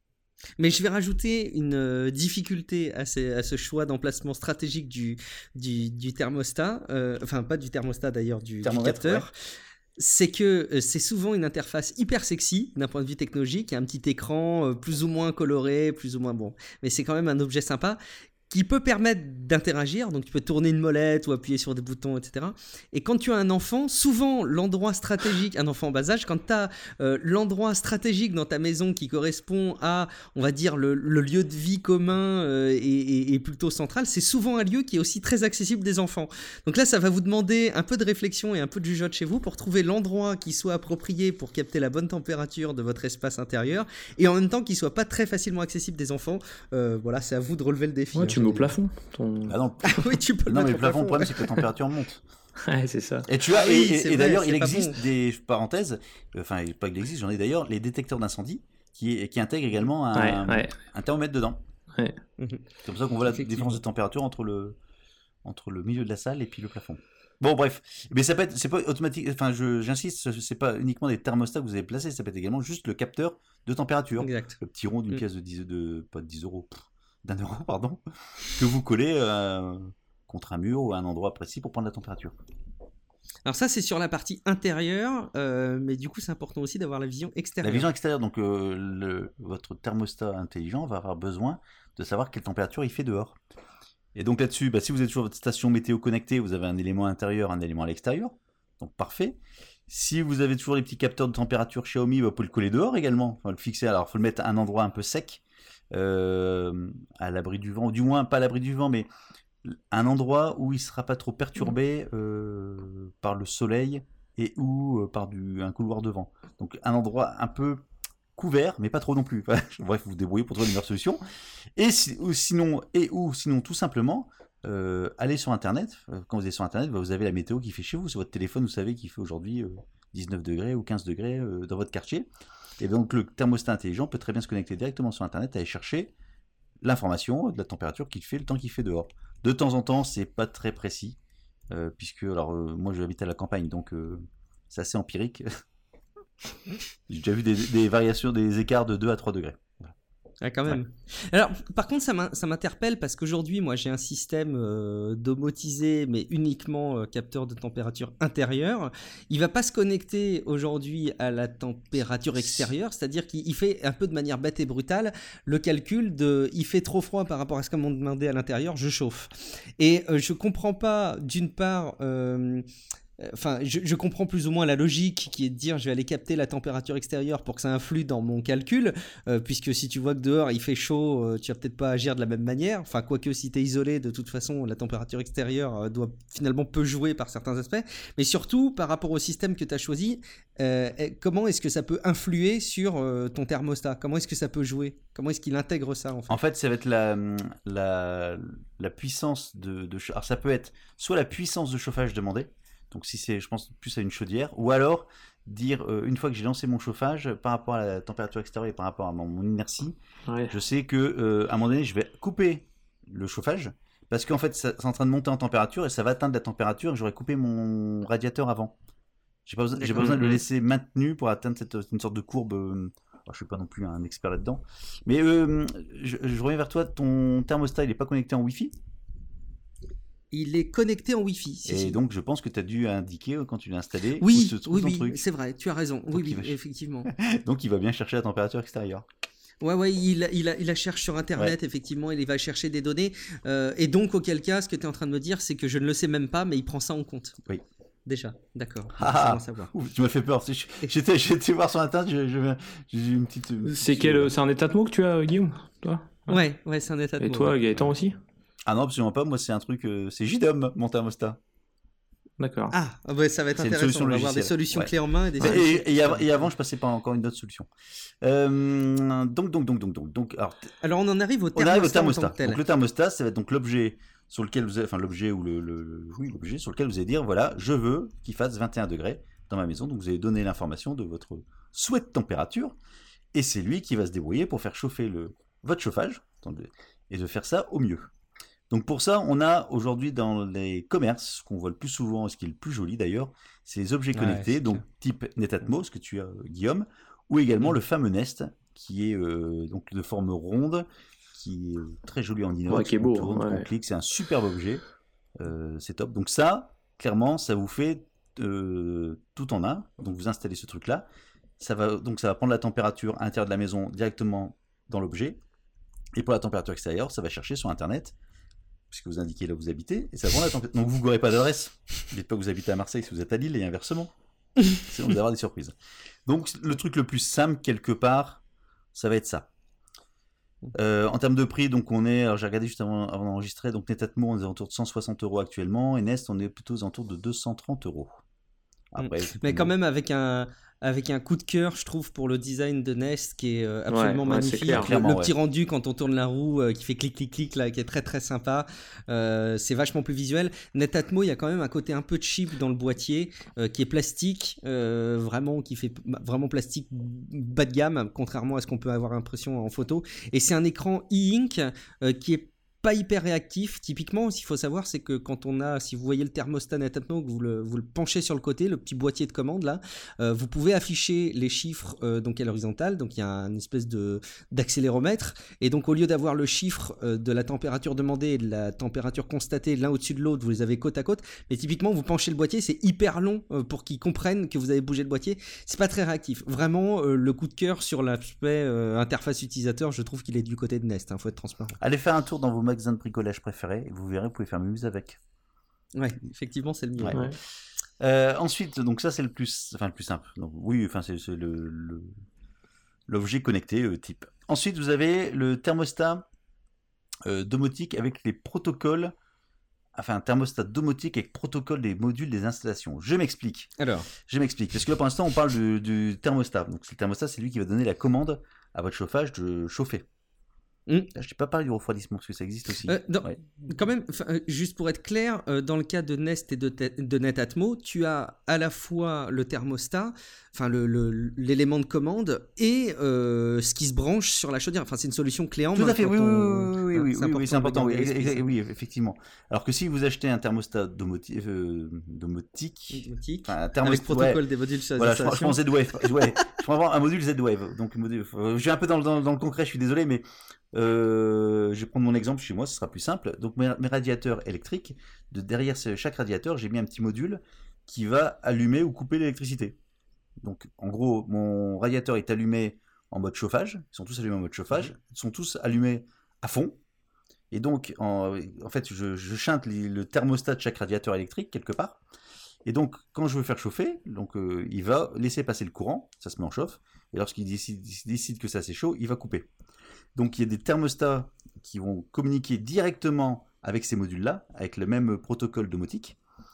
Mais je vais rajouter une euh, difficulté à, ces, à ce choix d'emplacement stratégique du, du, du thermostat, euh, enfin pas du thermostat d'ailleurs, du, du capteur. Ouais. C'est que euh, c'est souvent une interface hyper sexy d'un point de vue technologique, il y a un petit écran euh, plus ou moins coloré, plus ou moins bon, mais c'est quand même un objet sympa qui peut permettre d'interagir, donc tu peux tourner une molette ou appuyer sur des boutons, et cetera. Et quand tu as un enfant, souvent l'endroit stratégique, un enfant en bas âge, quand tu as euh, l'endroit stratégique dans ta maison qui correspond à, on va dire, le, le lieu de vie commun euh, et, et, et plutôt central, c'est souvent un lieu qui est aussi très accessible des enfants. Donc là, ça va vous demander un peu de réflexion et un peu de jugeote chez vous pour trouver l'endroit qui soit approprié pour capter la bonne température de votre espace intérieur et en même temps qui soit pas très facilement accessible des enfants. Euh, voilà, c'est à vous de relever le défi. Ouais, tu au plafond. Ton... Ah non. oui, tu peux le non, mettre mais le plafond, plafond, le problème, ouais. c'est que la température monte. Ouais, c'est ça. Et tu as, oui, et, et, vrai, et d'ailleurs, il existe bon. des parenthèses, enfin, pas qu'il existe, j'en ai d'ailleurs, les détecteurs d'incendie qui, qui intègrent également un, ouais, ouais. un thermomètre dedans. Ouais. C'est comme ça qu'on voit la différence de température entre le, entre le milieu de la salle et puis le plafond. Bon, bref, mais ça peut être, c'est pas automatique, enfin, je, j'insiste, c'est pas uniquement des thermostats que vous avez placés, ça peut être également juste le capteur de température. Exact. Le petit rond d'une mm. pièce de dix, de, pas de dix euros, d'un euro, pardon, que vous collez euh, contre un mur ou à un endroit précis pour prendre la température. Alors ça, c'est sur la partie intérieure, euh, mais du coup, c'est important aussi d'avoir la vision extérieure. La vision extérieure, donc euh, le, votre thermostat intelligent va avoir besoin de savoir quelle température il fait dehors. Et donc là-dessus, bah, si vous êtes sur votre station météo connectée, vous avez un élément intérieur, un élément à l'extérieur, donc parfait. Si vous avez toujours les petits capteurs de température Xiaomi, bah, vous pouvez le coller dehors également. Enfin, le fixer, alors il faut le mettre à un endroit un peu sec, euh, à l'abri du vent, ou du moins pas à l'abri du vent, mais un endroit où il ne sera pas trop perturbé euh, par le soleil et ou euh, par du, un couloir de vent. Donc un endroit un peu couvert, mais pas trop non plus. Bref, vous vous débrouillez pour trouver une meilleure solution. Et si, ou sinon, et ou sinon tout simplement, euh, allez sur Internet. Quand vous êtes sur Internet, bah, vous avez la météo qui fait chez vous. Sur votre téléphone, vous savez qu'il fait aujourd'hui euh, dix-neuf degrés ou quinze degrés euh, dans votre quartier. Et donc le thermostat intelligent peut très bien se connecter directement sur Internet, aller chercher l'information de la température qu'il fait, le temps qu'il fait dehors. De temps en temps, c'est pas très précis, euh, puisque alors euh, moi j'habite à la campagne, donc euh, c'est assez empirique. J'ai déjà vu des, des variations, des écarts de deux à trois degrés. Voilà. Ah, quand même. Ouais. Alors, par contre, ça, ça m'interpelle parce qu'aujourd'hui, moi, j'ai un système euh, domotisé, mais uniquement euh, capteur de température intérieure. Il va pas se connecter aujourd'hui à la température extérieure, c'est-à-dire qu'il fait un peu de manière bête et brutale le calcul de il fait trop froid par rapport à ce qu'on m'a demandé à l'intérieur, je chauffe. Et euh, je comprends pas, d'une part... Euh, Enfin, je, je comprends plus ou moins la logique qui est de dire je vais aller capter la température extérieure pour que ça influe dans mon calcul, euh, puisque si tu vois que dehors il fait chaud, euh, tu vas peut-être pas agir de la même manière. Enfin, quoique si tu es isolé, de toute façon, la température extérieure euh, doit finalement peu jouer par certains aspects. Mais surtout, par rapport au système que tu as choisi, euh, comment est-ce que ça peut influer sur euh, ton thermostat ? Comment est-ce que ça peut jouer ? Comment est-ce qu'il intègre ça en fait ? En fait, ça va être la, la, la puissance de, de... Alors ça peut être soit la puissance de chauffage demandée, donc si c'est, je pense, plus à une chaudière, ou alors dire, euh, une fois que j'ai lancé mon chauffage, par rapport à la température extérieure et par rapport à mon, mon inertie, ouais. je sais que euh, à un moment donné, je vais couper le chauffage, parce qu'en fait, ça, c'est en train de monter en température, et ça va atteindre la température, et j'aurais coupé mon radiateur avant. J'ai pas besoin, j'ai pas besoin de le laisser maintenu pour atteindre cette, une sorte de courbe... Euh, alors, je suis pas non plus un expert là-dedans. Mais euh, je, je reviens vers toi, ton thermostat, il n'est pas connecté en Wi-Fi ? Il est connecté en Wi-Fi. Si, et si. donc, je pense que tu as dû indiquer quand tu l'as installé oui, où se trouve oui, ton oui, truc. C'est vrai, tu as raison. Donc, oui, oui, va... effectivement. Donc, il va bien chercher la température extérieure. Ouais, ouais, il, il, il la cherche sur Internet, ouais. Effectivement, il va chercher des données. Euh, et donc, auquel cas, ce que tu es en train de me dire, c'est que je ne le sais même pas, mais il prend ça en compte. Oui. Déjà, d'accord. Ah, ouf, tu m'as fait peur. J'étais, j'étais voir sur Internet, j'ai, j'ai une petite. C'est, quel, c'est un état de mots que tu as, Guillaume, toi ? Ouais, ouais, c'est un état de mots. Et toi, ouais. Gaëtan aussi ? Ah non, absolument pas. Moi, c'est un truc. Euh, c'est J D O M, mon thermostat. D'accord. Ah, ouais, ça va être c'est intéressant. On va avoir des solutions ouais. clés en main et des. Et, et, et, avant, et avant, je passais par encore une autre solution. Euh, donc, donc, donc, donc, donc, donc. Alors, alors, on en arrive au thermostat. On arrive au thermostat. Donc, le thermostat, ça va être donc l'objet sur lequel vous, avez, enfin l'objet ou le, le, le, oui, l'objet sur lequel vous allez dire, voilà, je veux qu'il fasse vingt et un degrés dans ma maison. Donc, vous allez donner l'information de votre souhait de température, et c'est lui qui va se débrouiller pour faire chauffer le votre chauffage et de faire ça au mieux. Donc pour ça, on a aujourd'hui dans les commerces, ce qu'on voit le plus souvent, et ce qui est le plus joli d'ailleurs, c'est les objets connectés, ouais, donc clair. Type Netatmo, ce que tu as, Guillaume, ou également mmh. le fameux Nest, qui est euh, donc de forme ronde, qui est très joli en inox, ouais, qui est beau, tourne, ouais. on clique, c'est un superbe objet, euh, c'est top. Donc ça, clairement, ça vous fait euh, tout en un. Donc vous installez ce truc-là, ça va donc ça va prendre la température à l'intérieur de la maison directement dans l'objet, et pour la température extérieure, ça va chercher sur Internet. Puisque vous indiquez là où vous habitez, et ça prend la température. Donc vous n'aurez pas d'adresse. Dites pas que vous habitez à Marseille si vous êtes à Lille et inversement. Sinon vous allez avoir des surprises. Donc le truc le plus simple quelque part, ça va être ça. Euh, en termes de prix, donc on est, alors j'ai regardé juste avant, avant d'enregistrer, donc Netatmo on est autour de cent soixante euros actuellement, et Nest on est plutôt aux alentours de deux cent trente euros. Après, mais quand même avec un avec un coup de cœur, je trouve, pour le design de Nest qui est euh, absolument ouais, magnifique. Ouais, clair, le, le petit ouais. rendu quand on tourne la roue euh, qui fait clic clic clic là, qui est très très sympa. Euh, c'est vachement plus visuel. Netatmo, il y a quand même un côté un peu cheap dans le boîtier euh, qui est plastique, euh, vraiment qui fait vraiment plastique bas de gamme, contrairement à ce qu'on peut avoir l'impression en photo. Et c'est un écran e-ink euh, qui est pas hyper réactif. Typiquement, ce qu'il faut savoir, c'est que quand on a, si vous voyez le thermostat Netatmo, que vous le, vous le penchez sur le côté, le petit boîtier de commande là, euh, vous pouvez afficher les chiffres euh, donc à l'horizontale, donc il y a une espèce de d'accéléromètre, et donc au lieu d'avoir le chiffre euh, de la température demandée et de la température constatée l'un au-dessus de l'autre, vous les avez côte à côte, mais typiquement vous penchez le boîtier, c'est hyper long euh, pour qu'ils comprennent que vous avez bougé le boîtier, c'est pas très réactif. Vraiment, euh, le coup de cœur sur l'aspect euh, interface utilisateur, je trouve qu'il est du côté de Nest, hein, faut être transparent. Allez faire un tour dans vos magasin de bricolage préféré, et vous verrez, vous pouvez faire mieux avec. Ouais, effectivement, c'est le mieux. Ouais. Ouais. Euh, ensuite, donc ça c'est le plus, enfin le plus simple. Donc, oui, enfin c'est, c'est le, le l'objet connecté euh, type. Ensuite, vous avez le thermostat euh, domotique avec les protocoles, enfin un thermostat domotique avec protocole des modules des installations. Je m'explique. Alors, Je m'explique. Parce que là, pour l'instant, on parle du, du thermostat. Donc, le thermostat, c'est lui qui va donner la commande à votre chauffage de chauffer. Mm. Là, je n'ai pas parlé du refroidissement parce que ça existe aussi. Euh, non, Ouais. quand même, euh, juste pour être clair, euh, dans le cas de Nest et de, te- de Netatmo, tu as à la fois le thermostat, enfin le, le- l'élément de commande et euh, ce qui se branche sur la chaudière. Enfin, c'est une solution clé en main. Tout à fait, quand oui, on- oui, oui, hein, oui, c'est oui, oui, c'est important, de oui, garder à l'esprit, ça. oui, effectivement. Alors que si vous achetez un thermostat domoti- euh, domotique, Domotique, enfin, un avec thermostat, protocole ouais, des modules sur voilà, je prends, je prends l'installation. Z-Wave, ouais, je prends vraiment un module Z-Wave. Donc, module, euh, je suis un peu dans, le- dans, dans le concret, je suis désolé, mais euh, je vais prendre mon exemple chez moi, ce sera plus simple. Donc, mes, mes radiateurs électriques, de derrière ce- chaque radiateur, j'ai mis un petit module qui va allumer ou couper l'électricité. Donc, en gros, mon radiateur est allumé en mode chauffage. Ils sont tous allumés en mode chauffage. Ils sont tous allumés à fond. Et donc, en, en fait, je, je chante les- le thermostat de chaque radiateur électrique quelque part. Et donc, quand je veux faire chauffer, donc, euh, il va laisser passer le courant. Ça se met en chauffe. Et lorsqu'il décide, décide que ça c'est chaud, il va couper. Donc, il y a des thermostats qui vont communiquer directement avec ces modules-là, avec le même protocole domotique,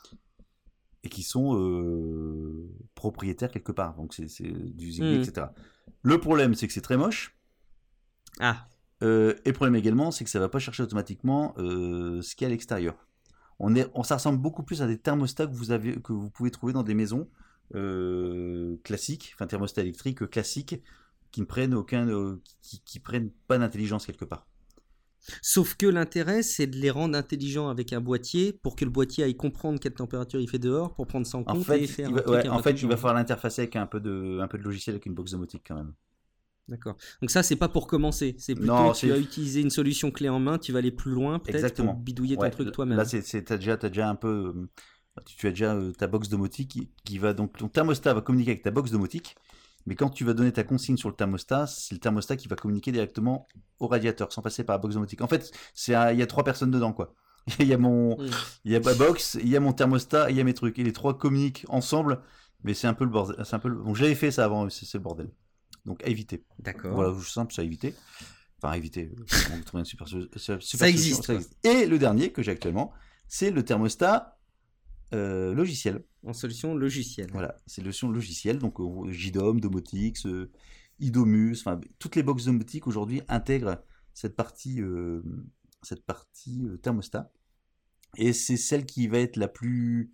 et qui sont euh, propriétaires quelque part. Donc, c'est, c'est du Zigbee, Mm. et cetera. Le problème, c'est que c'est très moche. Ah, Euh, et le problème également, c'est que ça ne va pas chercher automatiquement euh, ce qu'il y a à l'extérieur. On est, on, ça ressemble beaucoup plus à des thermostats que vous, avez, que vous pouvez trouver dans des maisons euh, classiques, enfin thermostats électriques euh, classiques, qui ne prennent aucun, euh, qui, qui prennent pas d'intelligence quelque part. sauf que l'intérêt, c'est de les rendre intelligents avec un boîtier pour que le boîtier aille comprendre quelle température il fait dehors pour prendre ça en En compte fait, et faire il un va, truc ouais, un en peu fait, il intelligent. va falloir l'interfacer avec un peu de, un peu de logiciel avec une box domotique quand même. D'accord. Donc ça, c'est pas pour commencer. C'est plutôt Non, tu c'est- vas utiliser une solution clé en main, tu vas aller plus loin peut-être Exactement. pour bidouiller ton Ouais, truc l- toi-même. Là, c'est, c'est, t'as déjà, t'as déjà un peu, euh, tu, tu as déjà euh, ta box domotique qui, qui va donc, ton thermostat va communiquer avec ta box domotique, mais quand tu vas donner ta consigne sur le thermostat, c'est le thermostat qui va communiquer directement au radiateur sans passer par la box domotique. En fait, c'est un- il y a trois personnes dedans, quoi. Il y a mon, Mm. il y a ma box, il y a mon thermostat, et il y a mes trucs, et les trois communiquent ensemble, mais c'est un peu le bordel. C'est un peu le... Donc j'avais fait ça avant, c'est, c'est le bordel. Donc à éviter. D'accord. Voilà, c'est simple, ça à éviter. Enfin, à éviter. On trouve une super, super, super Ça existe, solution, quoi. Et le dernier que j'ai actuellement, c'est le thermostat euh, logiciel. En solution logicielle. Voilà, c'est le solution logiciel. Donc euh, J D O M, Domotix, euh, Idomus, enfin toutes les box domotiques aujourd'hui intègrent cette partie, euh, cette partie euh, thermostat. Et c'est celle qui va être la plus.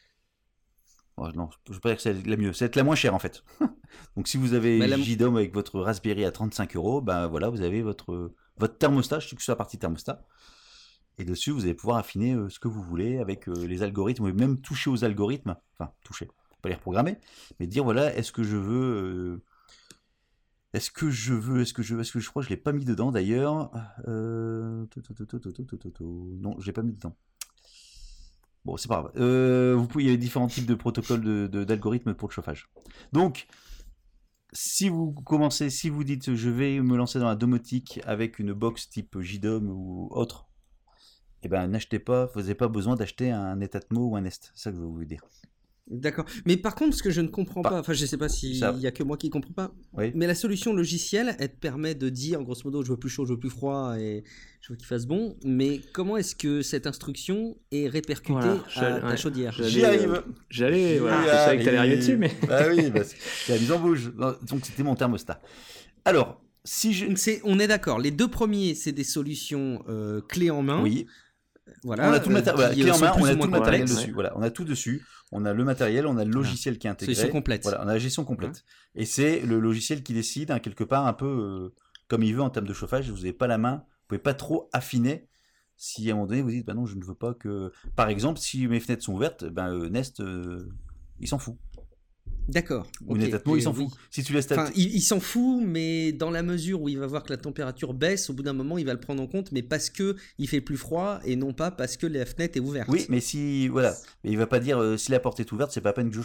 Oh, non, je ne veux pas dire que c'est la mieux, c'est la moins chère en fait. Donc si vous avez Bah, la- J D O M avec votre Raspberry à trente-cinq euros, ben voilà, vous avez votre, votre thermostat, je suis que sur la partie thermostat. Et dessus, vous allez pouvoir affiner euh, ce que vous voulez avec euh, les algorithmes, ou même toucher aux algorithmes, enfin toucher, pas les reprogrammer, mais dire voilà, est-ce que je veux, euh, est-ce que je veux, est-ce que je veux, est-ce que je crois que je l'ai pas mis dedans d'ailleurs, euh... to- to- to- to- to- to- to- to- to- non, je l'ai pas mis dedans. Bon, c'est pas grave. Euh, vous pouvez, il y a différents types de protocoles de, de- d'algorithmes pour le chauffage. Donc, si vous commencez, si vous dites je vais me lancer dans la domotique avec une box type J D O M ou autre, eh ben n'achetez pas, vous n'avez pas besoin d'acheter un Netatmo ou un Nest. C'est ça que je veux vous dire. D'accord. Mais par contre, ce que je ne comprends Pas- pas, enfin, je sais pas s'il Ça- y a que moi qui comprends pas, Oui. mais la solution logicielle, elle te permet de dire, grosso modo, je veux plus chaud, je veux plus froid et je veux qu'il fasse bon. Mais comment est-ce que cette instruction est répercutée Voilà, à j'allais- ta ouais. chaudière J'allais, J'y arrive. euh, J'allais, voilà, J'y je savais que t'allais arrive. arriver dessus, mais. Bah oui, parce que c'est la mise en bouge. Non, donc c'était mon thermostat. Alors, si je. Donc c'est, on est d'accord. Les deux premiers, c'est des solutions euh, clés en main. Oui, Voilà. on a tout le euh, matériel, voilà, qui, clé euh, en sont main, plus on a ou tout moins le matériel complexes. dessus. Voilà, on a tout dessus. On a le matériel, on a le logiciel qui est intégré. Solution complète. Voilà, on a la gestion complète. Et c'est le logiciel qui décide, hein, quelque part, un peu euh, comme il veut en termes de chauffage. Vous n'avez pas la main, vous pouvez pas trop affiner. Si à un moment donné vous dites, bah non, je ne veux pas que. Par exemple, si mes fenêtres sont ouvertes, ben euh, Nest, euh, il s'en fout. D'accord. Ou ok. Netatmo, il Et s'en oui. fout. Si tu laisses ta. Enfin, il, il s'en fout, mais dans la mesure où il va voir que la température baisse, au bout d'un moment, il va le prendre en compte, mais parce que il fait plus froid et non pas parce que la fenêtre est ouverte. Oui, mais si. Voilà. Mais il va pas dire, euh, si la porte est ouverte, c'est pas à peine que je chauffe.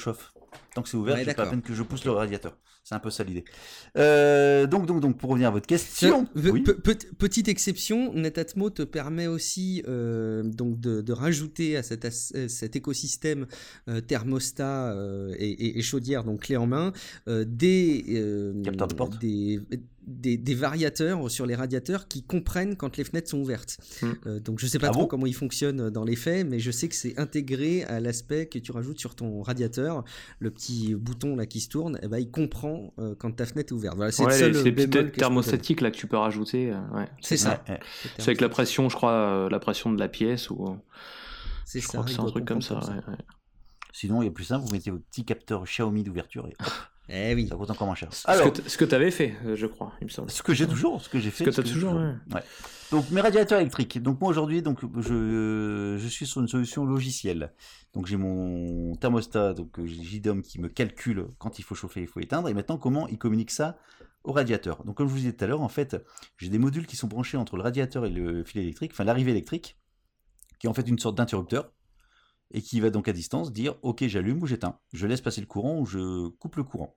Tant que c'est ouvert, Ouais, j'ai pas d'accord. la peine que je pousse le radiateur. C'est un peu ça l'idée. Euh, donc, donc, donc, pour revenir à votre question. Pe- Oui. pe- pe- petite exception, Netatmo te permet aussi euh, donc de, de rajouter à cet, as- euh, cet écosystème euh, thermostat euh, et, et- et chaudière, donc clé en main, euh, des, euh, Capteurs de porte. des, des, des variateurs sur les radiateurs qui comprennent quand les fenêtres sont ouvertes. Mm. Euh, donc je sais pas Ah trop bon comment ils fonctionnent dans les faits, mais je sais que c'est intégré à l'aspect que tu rajoutes sur ton radiateur, le petit bouton là qui se tourne, eh ben, il comprend euh, quand ta fenêtre est ouverte. Voilà, c'est Ouais, le les- seul c'est les bémol petites que je peux donner. thermostatiques là que tu peux rajouter. euh, ouais. C'est ça. Ouais, ouais. C'est avec la pression, je crois, euh, la pression de la pièce ou. C'est Je ça. crois que il c'est un doit truc comme ça. comprendre ouais, ouais. Sinon, il y a plus simple, vous mettez votre petit capteur Xiaomi d'ouverture et hop, Eh oui. ça coûte encore moins cher. Ce Alors, que t- ce que tu avais fait, euh, je crois, il me semble. ce que j'ai toujours, ce que j'ai fait. Ce que t'as j'ai toujours, ouais. Ouais. Donc mes radiateurs électriques. Donc moi aujourd'hui, donc je, je suis sur une solution logicielle. Donc j'ai mon thermostat, donc J D O M qui me calcule quand il faut chauffer, il faut éteindre. Et maintenant, comment il communique ça au radiateur. Donc comme je vous disais tout à l'heure, en fait, j'ai des modules qui sont branchés entre le radiateur et le fil électrique, enfin l'arrivée électrique, qui est en fait une sorte d'interrupteur et qui va donc à distance dire ok, j'allume ou j'éteins, je laisse passer le courant ou je coupe le courant.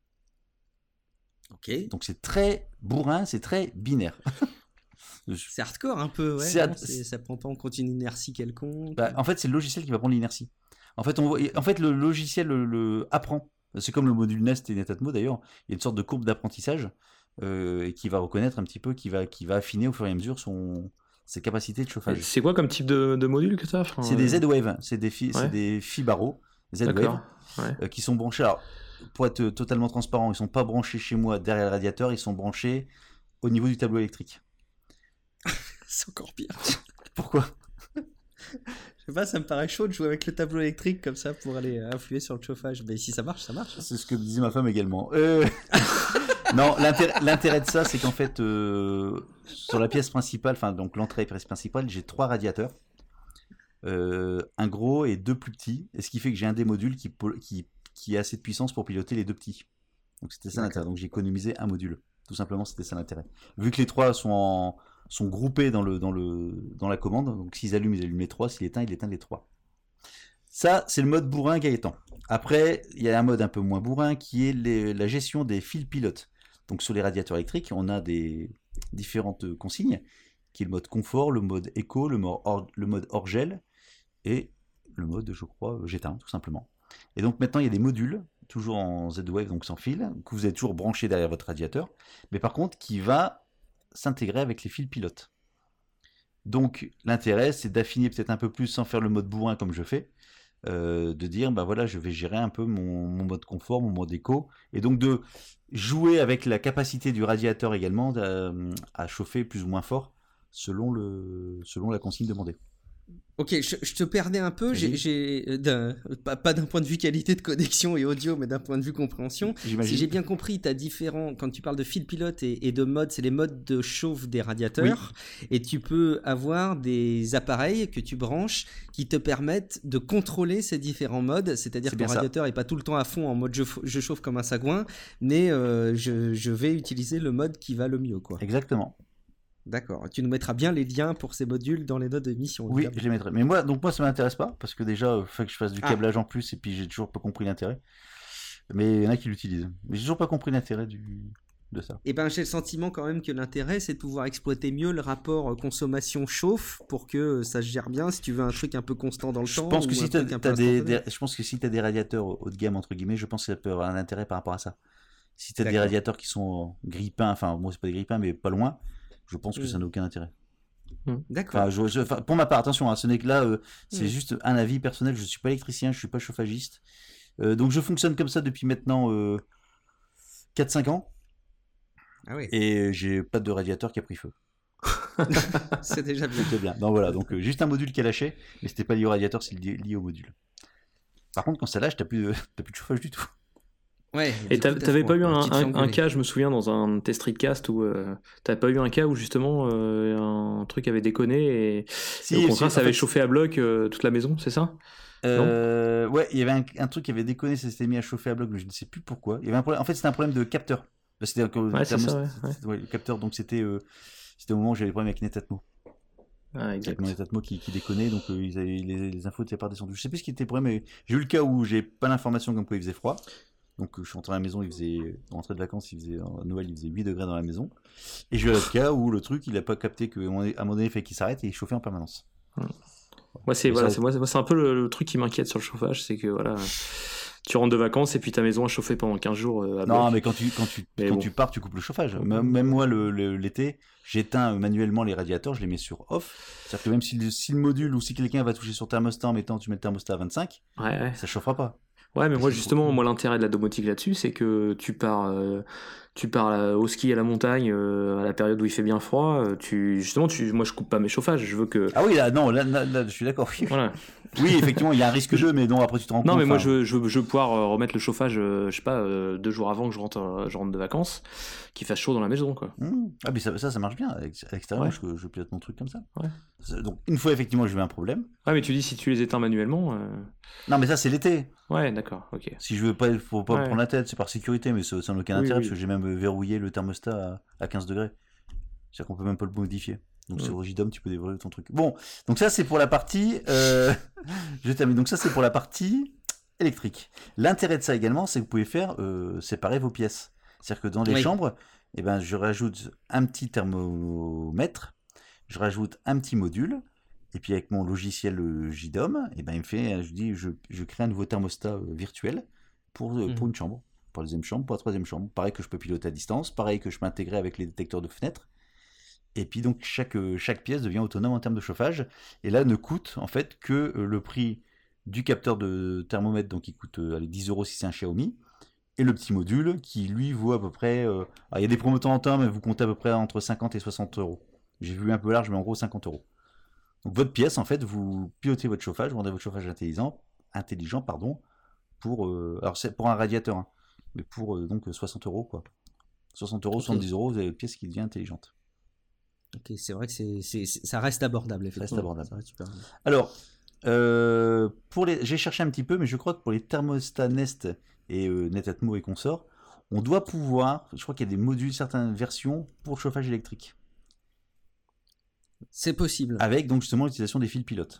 Ok. Donc c'est très bourrin, c'est très binaire. C'est hardcore un peu, ouais. C'est non, ad- c'est- ça prend pas en compte une inertie quelconque. Bah, en fait, c'est le logiciel qui va prendre l'inertie. En fait, on voit- en fait, le logiciel le, le apprend. C'est comme le module Nest et Netatmo d'ailleurs. Il y a une sorte de courbe d'apprentissage euh, et qui va reconnaître un petit peu, qui va, qui va affiner au fur et à mesure son, ses capacités de chauffage. C'est quoi comme type de, de module que tu as C'est des Z-Wave, c'est des, fi- Ouais. c'est des Fibaro Z-Wave D'accord. Ouais. euh, qui sont branchés. Alors, pour être totalement transparent, ils sont pas branchés chez moi derrière le radiateur, ils sont branchés au niveau du tableau électrique. C'est encore pire. Pourquoi? Je sais pas, ça me paraît chaud de jouer avec le tableau électrique comme ça pour aller influer sur le chauffage. Mais si ça marche, ça marche. C'est ce que me disait ma femme également. Euh, non, l'intérêt, l'intérêt de ça, c'est qu'en fait, euh, sur la pièce principale, enfin donc l'entrée et pièce principale, j'ai trois radiateurs, euh, un gros et deux plus petits, et ce qui fait que j'ai un des modules qui, po- qui, qui a assez de puissance pour piloter les deux petits. Donc c'était ça l'intérêt. Donc j'ai économisé un module. Tout simplement, c'était ça l'intérêt. Vu que les trois sont en, sont groupés dans le dans le dans la commande, donc s'ils allument, ils allument les trois, s'ils éteignent, ils éteignent les trois. Ça, c'est le mode bourrin Gaëtan. Après, il y a un mode un peu moins bourrin qui est les- la gestion des fils pilotes. Donc sur les radiateurs électriques, on a des différentes consignes, qui est le mode confort, le mode éco, le mode hors, le mode hors gel et le mode, je crois, j'éteins, tout simplement. Et donc maintenant, il y a des modules, toujours en Z-Wave, donc sans fil, que vous avez toujours branché derrière votre radiateur, mais par contre, qui va s'intégrer avec les fils pilotes. Donc l'intérêt, c'est d'affiner peut-être un peu plus sans faire le mode bourrin comme je fais, euh, de dire, bah voilà, je vais gérer un peu mon, mon mode confort, mon mode éco, et donc de jouer avec la capacité du radiateur également à, à chauffer plus ou moins fort selon, le, selon la consigne demandée. Ok, je, je te perdais un peu. J'ai, Vas-y. j'ai, euh, d'un- pas, pas d'un point de vue qualité de connexion et audio, mais d'un point de vue compréhension. J'imagine. Si j'ai bien compris, tu as différents. Quand tu parles de fil pilote et, et de mode, c'est les modes de chauffe des radiateurs. Et tu peux avoir des appareils que tu branches qui te permettent de contrôler ces différents modes. C'est-à-dire C'est que le bien ça. radiateur n'est pas tout le temps à fond en mode je, f- je chauffe comme un sagouin, mais euh, je, je vais utiliser le mode qui va le mieux, quoi. Exactement. D'accord. Tu nous mettras bien les liens pour ces modules dans les notes d'émission. Oui, évidemment. je les mettrai. Mais moi, donc moi, ça m'intéresse pas parce que déjà, il faut que je fasse du Ah. câblage en plus et puis j'ai toujours pas compris l'intérêt. Mais il y en a qui l'utilisent. Mais j'ai toujours pas compris l'intérêt du de ça. Eh ben, j'ai le sentiment quand même que l'intérêt, c'est de pouvoir exploiter mieux le rapport euh, consommation-chauffe pour que euh, ça se gère bien. Si tu veux un truc un peu constant dans le Je temps. pense que ou si un t'as, truc un peu t'as des, instantané. des- je pense que si t'as des radiateurs haut de gamme entre guillemets, je pense que ça peut avoir un intérêt par rapport à ça. Si t'as des D'accord. radiateurs qui sont grille-pains, enfin moi c'est pas des grille-pains mais pas loin, je pense que Mm. ça n'a aucun intérêt. D'accord. Enfin, je- je- enfin, pour ma part, attention, hein, ce n'est que là, euh, c'est Mm. juste un avis personnel. Je suis pas électricien, je suis pas chauffagiste, Euh, donc je fonctionne comme ça depuis maintenant euh, quatre cinq ans Ah oui, et j'ai pas de radiateur qui a pris feu. c'est déjà bien. C'était bien. Donc voilà, donc euh, juste un module qui a lâché, mais c'était pas lié au radiateur, c'est lié, lié au module. Par contre, quand ça lâche, t'as plus de, t'as plus de chauffage du tout. Ouais, Et du t'a- coup, t'as t'avais froid, pas eu quoi. un, Tu te fais un- un engueuler. cas, je me souviens, dans un test streetcast où euh, t'avais pas eu un cas où justement euh, un truc avait déconné et, Si, et au si, contraire en ça avait fait, chauffé à bloc euh, toute la maison, c'est ça? Euh, ouais, il y avait un, un truc qui avait déconné, ça s'était mis à chauffer à bloc, mais je ne sais plus pourquoi. Il y avait un problème. En fait, c'était un problème de capteur. C'était un- Ouais, c'est ça, ouais, ouais, le capteur. Donc c'était, euh, c'était au moment où j'avais des problèmes avec Netatmo. Ah, Avec exact. mon Netatmo qui, qui déconnait, donc euh, ils avaient, les, les infos n'étaient pas descendues. Je sais plus ce qui était le problème, mais j'ai eu le cas où j'ai pas l'information comme quoi il faisait froid. Donc euh, je suis rentré à la maison, il faisait, rentré de vacances, il faisait, à Noël, il faisait huit degrés dans la maison. Et j'ai eu le cas où le truc, il a pas capté qu'à un moment donné, il fallait qu'il s'arrête et il chauffait en permanence. Moi, c'est Et voilà, ça- c'est moi, c'est- c'est un peu le, le truc qui m'inquiète sur le chauffage, c'est que voilà, tu rentres de vacances et puis ta maison a chauffé pendant quinze jours euh, à Non, bloc. mais quand tu, quand tu, Mais quand bon. tu pars, tu coupes le chauffage. Même, même moi, le- le- l'été, j'éteins manuellement les radiateurs, je les mets sur off. C'est-à-dire que même si le, si le module ou si quelqu'un va toucher sur thermostat en mettant, tu mets le thermostat à vingt-cinq, Ouais, ouais. ça chauffera pas. Ouais, mais Parce moi qu'il faut- justement, moi l'intérêt de la domotique là-dessus, c'est que tu pars, euh, tu pars euh, au ski à la montagne euh, à la période où il fait bien froid. euh, Tu justement, tu, moi je coupe pas mes chauffages. Je veux que Ah oui, là, non, là, là, là, je suis d'accord. Oui, voilà. Oui, effectivement, il y a un risque d'eux, mais non, après tu te rends compte. Non, mais moi enfin, je veux, je veux, je veux pouvoir euh, remettre le chauffage, euh, je sais pas, euh, deux jours avant que je rentre, euh, je rentre de vacances, qu'il fasse chaud dans la maison, quoi. hmm. Ah, mais ça, ça, ça marche bien. À l'extérieur, Ouais. moi, je, je pilote mon truc comme ça. Ouais. C'est- Donc, une fois, effectivement, j'ai eu un problème. Ouais, mais tu dis si tu les éteins manuellement. euh, Non, mais ça, c'est l'été. Ouais, d'accord, ok. Si je veux pas, faut pas me Ouais. prendre la tête, c'est par sécurité, mais ça ça n'a aucun Oui, intérêt oui. parce que j'ai même verrouillé le thermostat à, à quinze degrés. C'est-à-dire qu'on peut même pas le modifier. Donc Mm. sur Rigidom, tu peux déverrouiller ton truc. Bon, donc ça c'est pour la partie. Euh... je termine. Donc ça c'est pour la partie électrique. L'intérêt de ça également, c'est que vous pouvez faire euh, séparer vos pièces. C'est-à-dire que dans les Oui. chambres, eh ben, je rajoute un petit thermomètre, je rajoute un petit module. Et puis avec mon logiciel euh, J D O M, eh ben, il me fait, je dis, je, je crée un nouveau thermostat euh, virtuel pour, euh, pour Mhm. une chambre, pour la deuxième chambre, pour la troisième chambre. Pareil que je peux piloter à distance, pareil que je peux intégrer avec les détecteurs de fenêtres. Et puis donc chaque, euh, chaque pièce devient autonome en termes de chauffage. Et là ne coûte en fait que euh, le prix du capteur de thermomètre, donc qui coûte euh, allez, dix euros si c'est un Xiaomi, et le petit module qui lui vaut à peu près. euh, alors, il y a des promos de temps en temps, mais vous comptez à peu près entre cinquante et soixante euros. J'ai vu un peu large, mais en gros cinquante euros. Donc votre pièce, en fait, vous pilotez votre chauffage, vous rendez votre chauffage intelligent, intelligent pardon, pour, euh, alors c'est pour un radiateur, hein, mais pour euh, donc soixante euros quoi. soixante euros, Ok. soixante-dix euros, vous avez une pièce qui devient intelligente. Ok, c'est vrai que c'est, c'est- c'est- ça reste abordable, effectivement. abordable. Ça reste super abordable. Alors, euh, pour les, j'ai cherché un petit peu, mais je crois que pour les thermostats Nest et euh, Netatmo et consorts, on doit pouvoir, je crois qu'il y a des modules, certaines versions pour le chauffage électrique, C'est possible. avec donc justement l'utilisation des fils pilotes.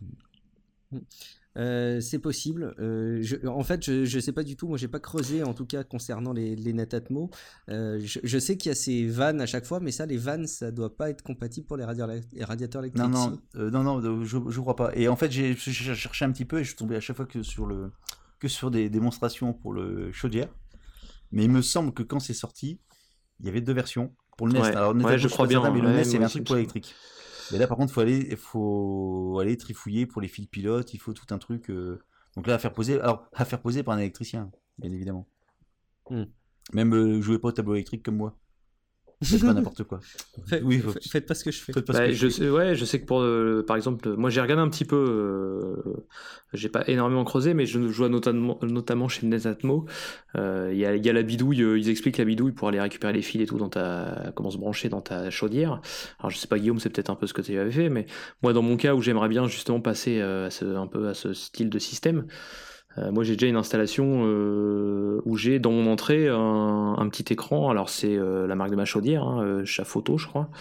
Euh, c'est possible. Euh, je, en fait, je, je sais pas du tout. Moi, j'ai pas creusé, en tout cas, concernant les, les Netatmo. Euh, je, je sais qu'il y a ces vannes à chaque fois, mais ça, les vannes, ça doit pas être compatible pour les, radi- les radiateurs électriques. Non, non, si. euh, non, non, euh, je, je crois pas. Et en fait, j'ai j'ai cherché un petit peu et je suis tombé à chaque fois que sur le que sur des démonstrations pour le chaudière. Mais il me semble que quand c'est sorti, il y avait deux versions pour le Nest. Ouais. Alors, Ouais, Netatmo, je suis crois pas bien, certain, mais le ouais, Nest, il y avait moi un aussi, truc il pour me l'électrique. Mais là, par contre, il faut aller, faut aller trifouiller pour les fils pilotes. Il faut tout un truc. euh, Donc là, à faire poser, alors à faire poser par un électricien, bien évidemment. Hmm. Même euh, jouez pas au tableau électrique comme moi. Faites pas n'importe quoi. Faites, Oui, faut- faites pas ce que je fais. Faites pas ce Bah, que je je fais. sais, ouais, je sais que pour, euh, par exemple, euh, moi j'ai regardé un petit peu, euh, j'ai pas énormément creusé, mais je vois notamment, notamment chez Netatmo, euh, il y, a, il y a la bidouille, euh, ils expliquent la bidouille pour aller récupérer les fils et tout dans ta, comment se brancher dans ta chaudière. Alors je sais pas Guillaume, c'est peut-être un peu ce que tu avais fait, mais moi dans mon cas où j'aimerais bien justement passer euh, à ce, un peu à ce style de système. Euh, moi j'ai déjà une installation euh, où j'ai dans mon entrée un, un petit écran, alors c'est euh, la marque de ma chaudière, hein, euh, Chafoto je crois,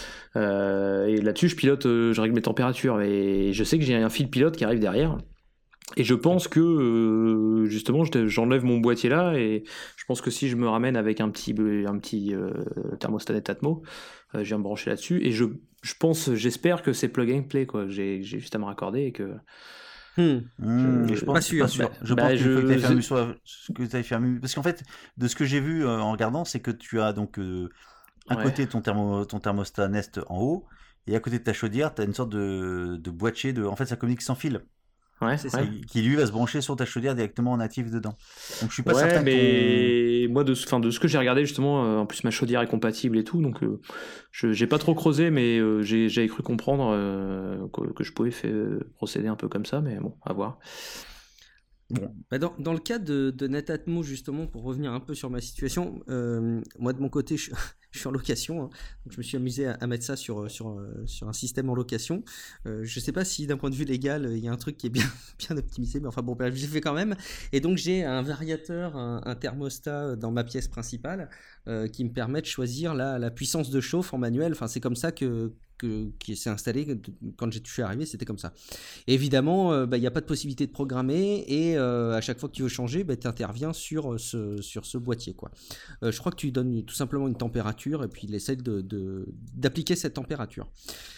euh, et là-dessus je pilote, euh, je règle mes températures et je sais que j'ai un fil pilote qui arrive derrière et je pense que euh, justement je- j'enlève mon boîtier là et je pense que si je me ramène avec un petit, un petit euh, thermostat Netatmo, euh, je viens me brancher là-dessus et je, je pense, j'espère que c'est plug and play quoi, j'ai, j'ai juste à me raccorder et que Hmm. Mmh, Je- je pense, pas je suis sûr. pas sûr. Bah, je bah, pense qu'il faut je- que tu ailles faire, je- mieux sur la- que t'ailles faire mieux. Parce qu'en fait, de ce que j'ai vu euh, en regardant, c'est que tu as donc euh, à Ouais. côté ton, thermo, ton thermostat Nest en haut, et à côté de ta chaudière, tu as une sorte de, de boîtier. De... En fait, ça communique sans fil, ouais, C'est ouais. ça. qui, qui, lui va se brancher sur ta chaudière directement en natif dedans. Donc je suis pas Ouais, certain que mais moi, de, ce- enfin, de ce que j'ai regardé, justement, euh, en plus, ma chaudière est compatible et tout, donc euh, je j'ai pas trop creusé, mais euh, j'ai j'avais cru comprendre euh, que, que je pouvais faire, procéder un peu comme ça, mais bon, à voir. Bah, dans, dans le cas de, de Netatmo, justement, pour revenir un peu sur ma situation, euh, moi de mon côté, je, je suis en location, hein, donc je me suis amusé à, à mettre ça sur, sur, sur un système en location. Euh, je sais pas si d'un point de vue légal, il y a un truc qui est bien, bien optimisé, mais enfin bon, bref, je l'ai fait quand même. Et donc j'ai un variateur, un, un thermostat dans ma pièce principale euh, qui me permet de choisir la, la puissance de chauffe en manuel. Enfin, c'est comme ça que que, qui s'est installé quand je suis arrivé, c'était comme ça. Et évidemment, il euh, n'y bah, a pas de possibilité de programmer et euh, à chaque fois que tu veux changer, bah, tu interviens sur ce, sur ce boîtier, quoi. Euh, je crois que tu lui donnes tout simplement une température et puis il essaie de, de, d'appliquer cette température.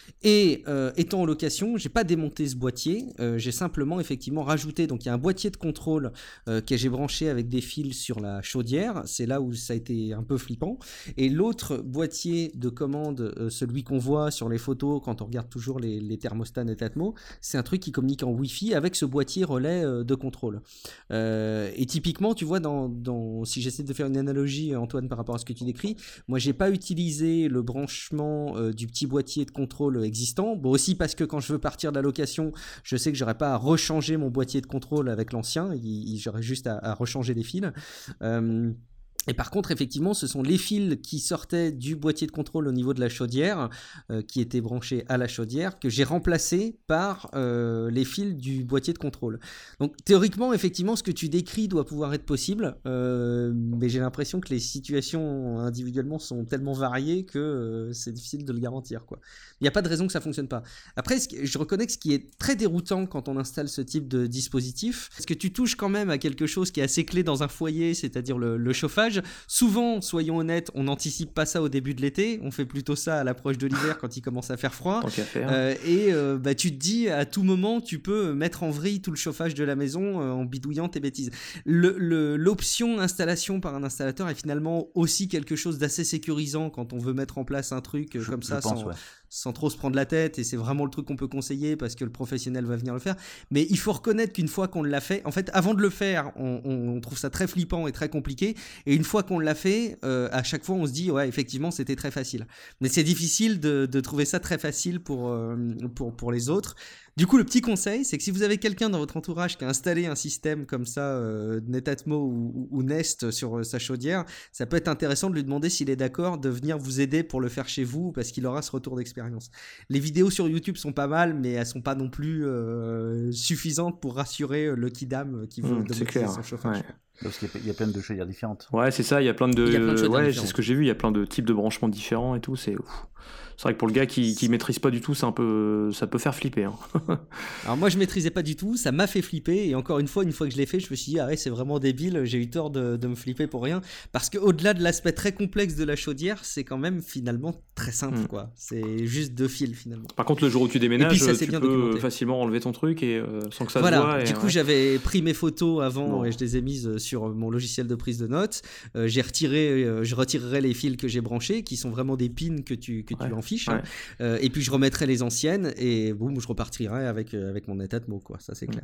Et euh, étant en location, j'ai pas démonté ce boîtier, euh, j'ai simplement effectivement rajouté, donc il y a un boîtier de contrôle euh, que j'ai branché avec des fils sur la chaudière, c'est là où ça a été un peu flippant, et l'autre boîtier de commande, euh, celui qu'on voit sur les photos quand on regarde toujours les, les thermostats Netatmo, c'est un truc qui communique en Wi-Fi avec ce boîtier relais euh, de contrôle. Euh, et typiquement, tu vois, dans, dans, si j'essaie de faire une analogie, Antoine, par rapport à ce que tu décris, moi j'ai pas utilisé le branchement euh, du petit boîtier de contrôle existant, bon aussi parce que quand je veux partir de la location, je sais que j'aurais pas à rechanger mon boîtier de contrôle avec l'ancien, il, il, j'aurais juste à, à rechanger des fils. Euh, Et par contre, effectivement, ce sont les fils qui sortaient du boîtier de contrôle au niveau de la chaudière, euh, qui étaient branchés à la chaudière, que j'ai remplacés par euh, les fils du boîtier de contrôle. Donc théoriquement, effectivement, ce que tu décris doit pouvoir être possible, euh, mais j'ai l'impression que les situations individuellement sont tellement variées que euh, c'est difficile de le garantir, quoi. Il n'y a pas de raison que ça ne fonctionne pas. Après, je reconnais que ce qui est très déroutant quand on installe ce type de dispositif, c'est que tu touches quand même à quelque chose qui est assez clé dans un foyer, c'est-à-dire le, le chauffage. Souvent, soyons honnêtes, on n'anticipe pas ça au début de l'été, on fait plutôt ça à l'approche de l'hiver quand il commence à faire froid. Tant qu'à faire. Euh, et euh, bah, tu te dis, à tout moment, tu peux mettre en vrille tout le chauffage de la maison euh, en bidouillant tes bêtises. Le, le, l'option installation par un installateur est finalement aussi quelque chose d'assez sécurisant quand on veut mettre en place un truc euh, je, comme je ça, pense, sans, ouais. sans trop se prendre la tête, et c'est vraiment le truc qu'on peut conseiller parce que le professionnel va venir le faire. Mais il faut reconnaître qu'une fois qu'on l'a fait, en fait, avant de le faire, on, on trouve ça très flippant et très compliqué, et une fois qu'on l'a fait, euh, à chaque fois on se dit ouais, effectivement c'était très facile. Mais c'est difficile de, de trouver ça très facile pour, euh, pour, pour les autres. Du coup, le petit conseil, c'est que si vous avez quelqu'un dans votre entourage qui a installé un système comme ça, euh, Netatmo ou, ou Nest sur euh, sa chaudière, ça peut être intéressant de lui demander s'il est d'accord de venir vous aider pour le faire chez vous, parce qu'il aura ce retour d'expérience. Les vidéos sur YouTube sont pas mal, mais elles sont pas non plus euh, suffisantes pour rassurer le kidam qui veut mmh, domestiquer son chauffage. Ouais. Parce qu'il y a plein de chaudières différentes. Ouais, c'est ça, il y a plein de, Il y a plein de chaudières ouais, différentes. c'est ce que j'ai vu, il y a plein de types de branchements différents et tout, c'est ouf. C'est vrai que pour le gars qui, qui maîtrise pas du tout, c'est un peu, ça peut faire flipper. Hein. Alors moi je maîtrisais pas du tout, ça m'a fait flipper, et encore une fois, une fois que je l'ai fait, je me suis dit ah ouais, c'est vraiment débile, j'ai eu tort de, de me flipper pour rien, parce que au-delà de l'aspect très complexe de la chaudière, c'est quand même finalement très simple, mm. quoi. C'est juste deux fils finalement. Par contre, le jour où tu déménages, ça, tu bien peux documenté. facilement enlever ton truc et euh, sans que ça voilà, se voit. du et, coup ouais. j'avais pris mes photos avant bon. et je les ai mises sur mon logiciel de prise de notes. Euh, j'ai retiré, euh, je retirerai les fils que j'ai branchés, qui sont vraiment des pins que tu que ouais. tu enfiches. Ouais. Euh, et puis je remettrai les anciennes et boum, je repartirai avec euh, avec mon Netatmo, quoi. Ça c'est clair.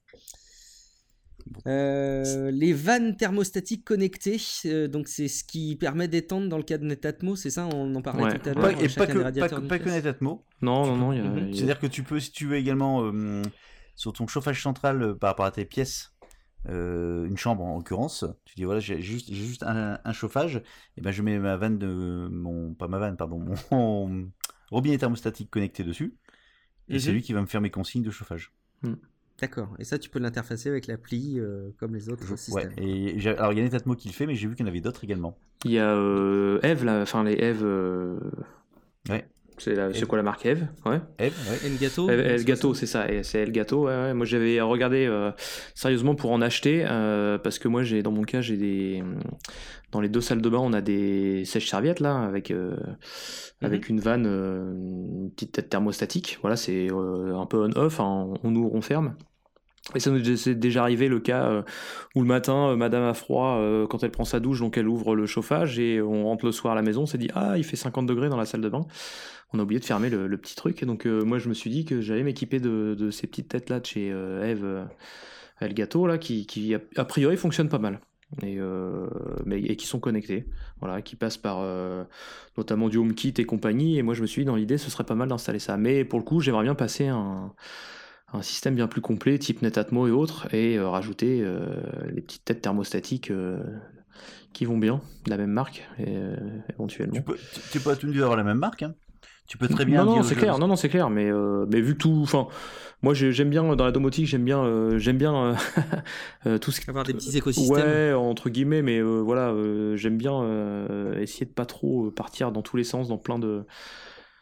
Mmh. Euh, les vannes thermostatiques connectées, euh, donc c'est ce qui permet d'étendre dans le cas de Netatmo, c'est ça, on en parlait ouais. tout à l'heure. Pas, et pas que, pas, que, pas que Netatmo. Non, non, non. Y a, mmh. y a... C'est-à-dire que tu peux, si tu veux également euh, sur ton chauffage central euh, par rapport à tes pièces. Euh, une chambre en l'occurrence, tu dis voilà j'ai juste, j'ai juste un, un chauffage, et ben je mets ma vanne de mon pas ma vanne pardon mon, mon robinet thermostatique connecté dessus, et mm-hmm. c'est lui qui va me faire mes consignes de chauffage. Mm. D'accord, et ça tu peux l'interfacer avec l'appli euh, comme les autres je, systèmes. Ouais, et j'ai, alors il y a Netatmo qui le fait, mais j'ai vu qu'il y en avait d'autres également. Il y a euh, Eve là, enfin les Eve. Euh... Ouais. C'est, la, c'est quoi la marque Eve, ouais. Eve, ouais. Elgato. Eve, Elgato, c'est ça. C'est Elgato. Ouais, ouais. Moi, j'avais regardé euh, sérieusement pour en acheter euh, parce que moi, j'ai dans mon cas, j'ai des dans les deux salles de bain, on a des sèches-serviettes là avec euh, mm-hmm. avec une vanne, euh, une petite tête thermostatique. Voilà, c'est euh, un peu on-off, hein, on ouvre, on ferme. Et ça nous est déjà arrivé le cas euh, où le matin, euh, madame a froid euh, quand elle prend sa douche, donc elle ouvre le chauffage et on rentre le soir à la maison, on s'est dit ah il fait cinquante degrés dans la salle de bain. On a oublié de fermer le, le petit truc, et donc euh, moi je me suis dit que j'allais m'équiper de, de ces petites têtes là de chez euh, Eve euh, Elgato là qui, qui a, a priori fonctionnent pas mal. Et, euh, mais, et qui sont connectés, voilà, qui passent par euh, notamment du HomeKit et compagnie, et moi je me suis dit dans l'idée ce serait pas mal d'installer ça, mais pour le coup j'aimerais bien passer un un système bien plus complet, type Netatmo et autres, et euh, rajouter euh, les petites têtes thermostatiques euh, qui vont bien, de la même marque, et, euh, éventuellement. Tu peux, tu, tu peux pas tout dire la même marque, hein. Tu peux très bien non, dire... Non, c'est clair, non, non, c'est clair, mais, euh, mais vu tout... Enfin, moi, j'aime bien, dans la domotique, j'aime bien, euh, j'aime bien euh, tout ce qui... Avoir des petits écosystèmes. Ouais, entre guillemets, mais euh, voilà, euh, j'aime bien euh, essayer de pas trop partir dans tous les sens, dans plein de...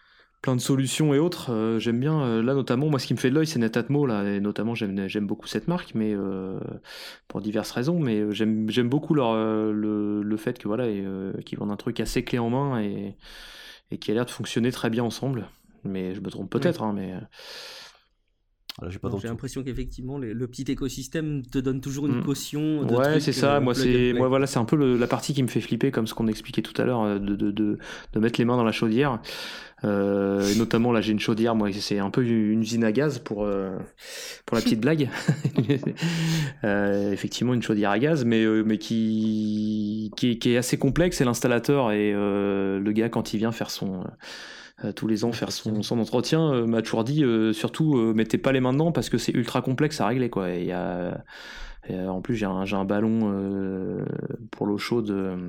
plein de solutions et autres. Euh, j'aime bien, euh, là notamment, moi ce qui me fait de l'œil, c'est Netatmo, là, et notamment j'aime, j'aime beaucoup cette marque, mais euh, pour diverses raisons, mais euh, j'aime, j'aime beaucoup leur, euh, le, le fait que voilà, et, euh, qu'ils vendent un truc assez clé en main et, et qui a l'air de fonctionner très bien ensemble. Mais je me trompe peut-être, Oui. hein, mais. Alors, j'ai pas Donc, de j'ai retour. l'impression qu'effectivement le, le petit écosystème te donne toujours une Mm. caution de Ouais, trucs, c'est ça. euh, Moi, plug and c'est play. moi, voilà, c'est un peu le- la partie qui me fait flipper, comme ce qu'on expliquait tout à l'heure, euh, de, de, de, de mettre les mains dans la chaudière. Euh, et notamment, là, j'ai une chaudière. Moi, c'est un peu une usine à gaz pour euh, pour la petite blague. Euh, effectivement, une chaudière à gaz, mais euh, mais qui qui est, qui est assez complexe. C'est l'installateur et euh, le gars quand il vient faire son euh, tous les ans faire son, son entretien, euh, m'a toujours dit euh, surtout euh, mettez pas les mains dedans parce que c'est ultra complexe à régler quoi. Et il y a, et, euh, en plus j'ai un, j'ai un ballon euh, pour l'eau chaude euh,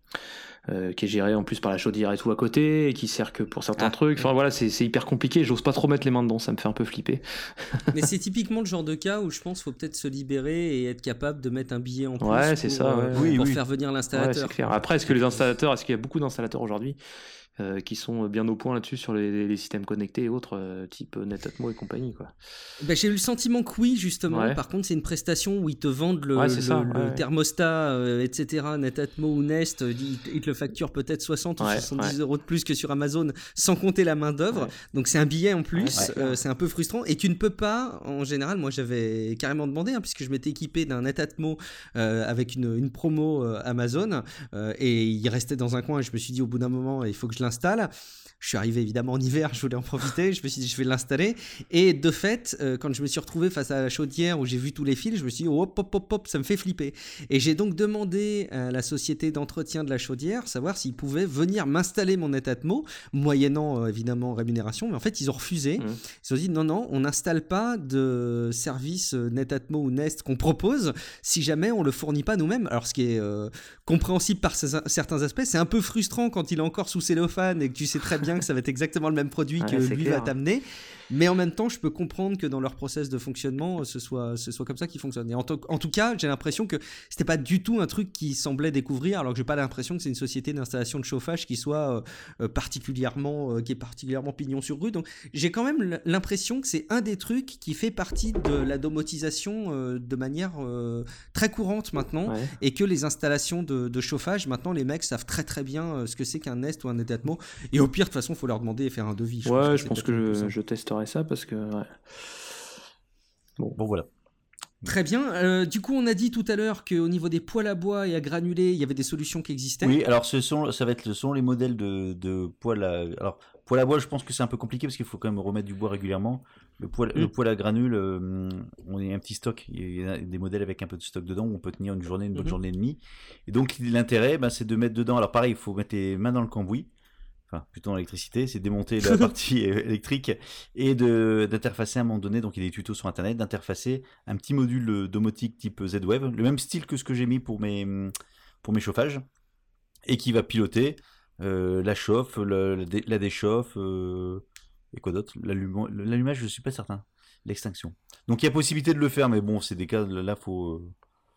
euh, qui est géré en plus par la chaudière et tout à côté et qui sert que pour certains Ah, trucs. Enfin ouais. voilà, c'est, c'est hyper compliqué. J'ose pas trop mettre les mains dedans, ça me fait un peu flipper. Mais c'est typiquement le genre de cas où je pense qu'il faut peut-être se libérer et être capable de mettre un billet en plus Ouais, c'est pour, ça, euh, ouais. Oui, pour oui. faire venir Ouais, l'installateur. c'est clair. Après, est-ce que les installateurs, est-ce qu'il y a beaucoup d'installateurs aujourd'hui euh, qui sont bien au point là-dessus sur les, les systèmes connectés et autres, euh, type Netatmo et compagnie quoi. Ben, j'ai eu le sentiment que oui, justement. Ouais. Par contre, c'est une prestation où ils te vendent le, Ouais, c'est le, ça, le ouais, ouais. thermostat, euh, et cetera. Netatmo ou Nest, euh, ils, ils te le facturent peut-être soixante ou Ouais, soixante-dix ouais. euros de plus que sur Amazon, sans compter la main-d'œuvre. Ouais. Donc, c'est un billet en plus. Ouais, c'est euh, clair. c'est un peu frustrant. Et tu ne peux pas, en général, moi j'avais carrément demandé, hein, puisque je m'étais équipé d'un Netatmo euh, avec une, une promo euh, Amazon. euh, et il restait dans un coin. Et je me suis dit, au bout d'un moment, il faut que je l'installe. Je suis arrivé évidemment en hiver, je voulais en profiter, je me suis dit je vais l'installer et de fait euh, quand je me suis retrouvé face à la chaudière où j'ai vu tous les fils, je me suis dit hop hop hop hop, ça me fait flipper. Et j'ai donc demandé à la société d'entretien de la chaudière savoir s'ils pouvaient venir m'installer mon Netatmo moyennant euh, évidemment rémunération, mais en fait ils ont refusé. Mmh. Ils ont dit non non, on n'installe pas de service euh, Netatmo ou Nest qu'on propose si jamais on le fournit pas nous-mêmes. Alors ce qui est euh, compréhensible par ces- certains aspects, c'est un peu frustrant quand il est encore sous cellophane et que tu sais très bien que ça va être exactement le même produit Ouais, que c'est lui clair. va t'amener. Mais en même temps, je peux comprendre que dans leur process de fonctionnement, ce soit, ce soit comme ça qu'ils fonctionnent. Et en, to- en tout cas, j'ai l'impression que c'était pas du tout un truc qui semblait découvrir, alors que j'ai pas l'impression que c'est une société d'installation de chauffage qui soit euh, euh, particulièrement, euh, qui est particulièrement pignon sur rue. Donc, j'ai quand même l'impression que c'est un des trucs qui fait partie de la domotisation euh, de manière euh, très courante maintenant, Ouais. et que les installations de, de chauffage, maintenant, les mecs savent très très bien euh, ce que c'est qu'un Nest ou un Netatmo. Et au pire, de toute façon, il faut leur demander et faire un devis. Ouais, je c'est pense peut-être que le plus je, simple. je testerai ça parce que. Ouais. Bon. Bon, voilà. Très bien. Euh, du coup, on a dit tout à l'heure qu'au niveau des poêles à bois et à granulés, il y avait des solutions qui existaient. Oui, alors ce sont, ça va être, ce sont les modèles de, de poêle à. Alors, poêle à bois, je pense que c'est un peu compliqué parce qu'il faut quand même remettre du bois régulièrement. Le poêle, Mm. le poêle à granules, euh, on a un petit stock. Il y a des modèles avec un peu de stock dedans où on peut tenir une journée, une bonne Mhm. journée et demie. Et donc, l'intérêt, ben, c'est de mettre dedans. Alors, pareil, il faut mettre les mains dans le cambouis. Enfin, plutôt dans l'électricité, c'est démonter la partie électrique et de, d'interfacer à un moment donné, donc il y a des tutos sur internet, d'interfacer un petit module domotique type Z-Wave, le même style que ce que j'ai mis pour mes, pour mes chauffages, et qui va piloter euh, la chauffe, le, la, dé, la déchauffe, euh, et quoi d'autre, L'alluma, l'allumage, je suis pas certain, l'extinction. Donc il y a possibilité de le faire, mais bon, c'est des cas, là, faut... Euh,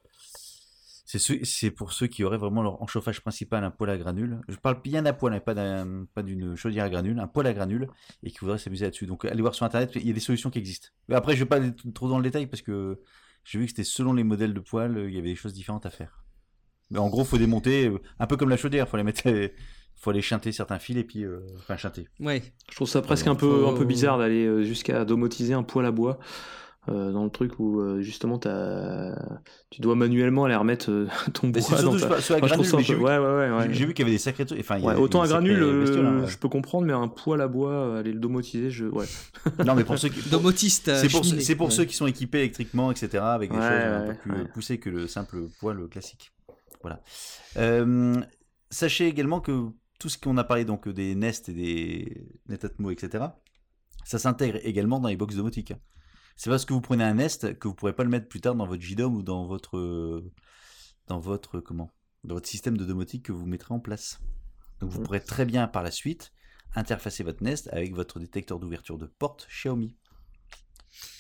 C'est, ceux, c'est pour ceux qui auraient vraiment leur en chauffage principal un poêle à granules. Je parle bien d'un poêle, hein, pas, d'un, pas d'une chaudière à granules, un poêle à granules et qui voudraient s'amuser là-dessus. Donc allez voir sur internet, il y a des solutions qui existent. Mais après, je vais pas aller trop dans le détail parce que j'ai vu que c'était selon les modèles de poêle, il y avait des choses différentes à faire. Mais en gros, faut démonter, un peu comme la chaudière, faut les mettre, faut aller chanter certains fils et puis, euh, enfin chanter. Ouais. Je trouve ça presque Ouais, un peu, faut- un peu bizarre d'aller jusqu'à domotiser un poêle à bois. Euh, dans le truc où euh, justement t'as... tu dois manuellement aller remettre euh, ton Mais bois c'est surtout dans ta... sur la Enfin, je trouve granule, ça un mais peu... j'ai vu, ouais, ouais, ouais, ouais. j'ai, j'ai vu qu'il y avait des sacrés trucs. Enfin, il y a- Ouais, il y a autant des à sacrés granule, bestioles, hein. euh, je peux comprendre, mais un poêle à bois, euh, aller le domotiser, je... ouais. Non, mais pour ceux qui, pour- Domotiste. euh, c'est pour, cheminée. c'est pour Ouais. ceux qui sont équipés électriquement, et cetera, avec des Ouais, choses un ouais, peu plus ouais. poussées que le simple poêle classique. Voilà. Euh, sachez également que tout ce qu'on a parlé, donc des Nest et des Netatmo, et cetera, ça s'intègre également dans les box domotiques. C'est parce que vous prenez un Nest que vous ne pourrez pas le mettre plus tard dans votre J D O M ou dans votre, dans votre, comment, dans votre système de domotique que vous mettrez en place. Donc vous Mm. pourrez très bien par la suite interfacer votre Nest avec votre détecteur d'ouverture de porte Xiaomi.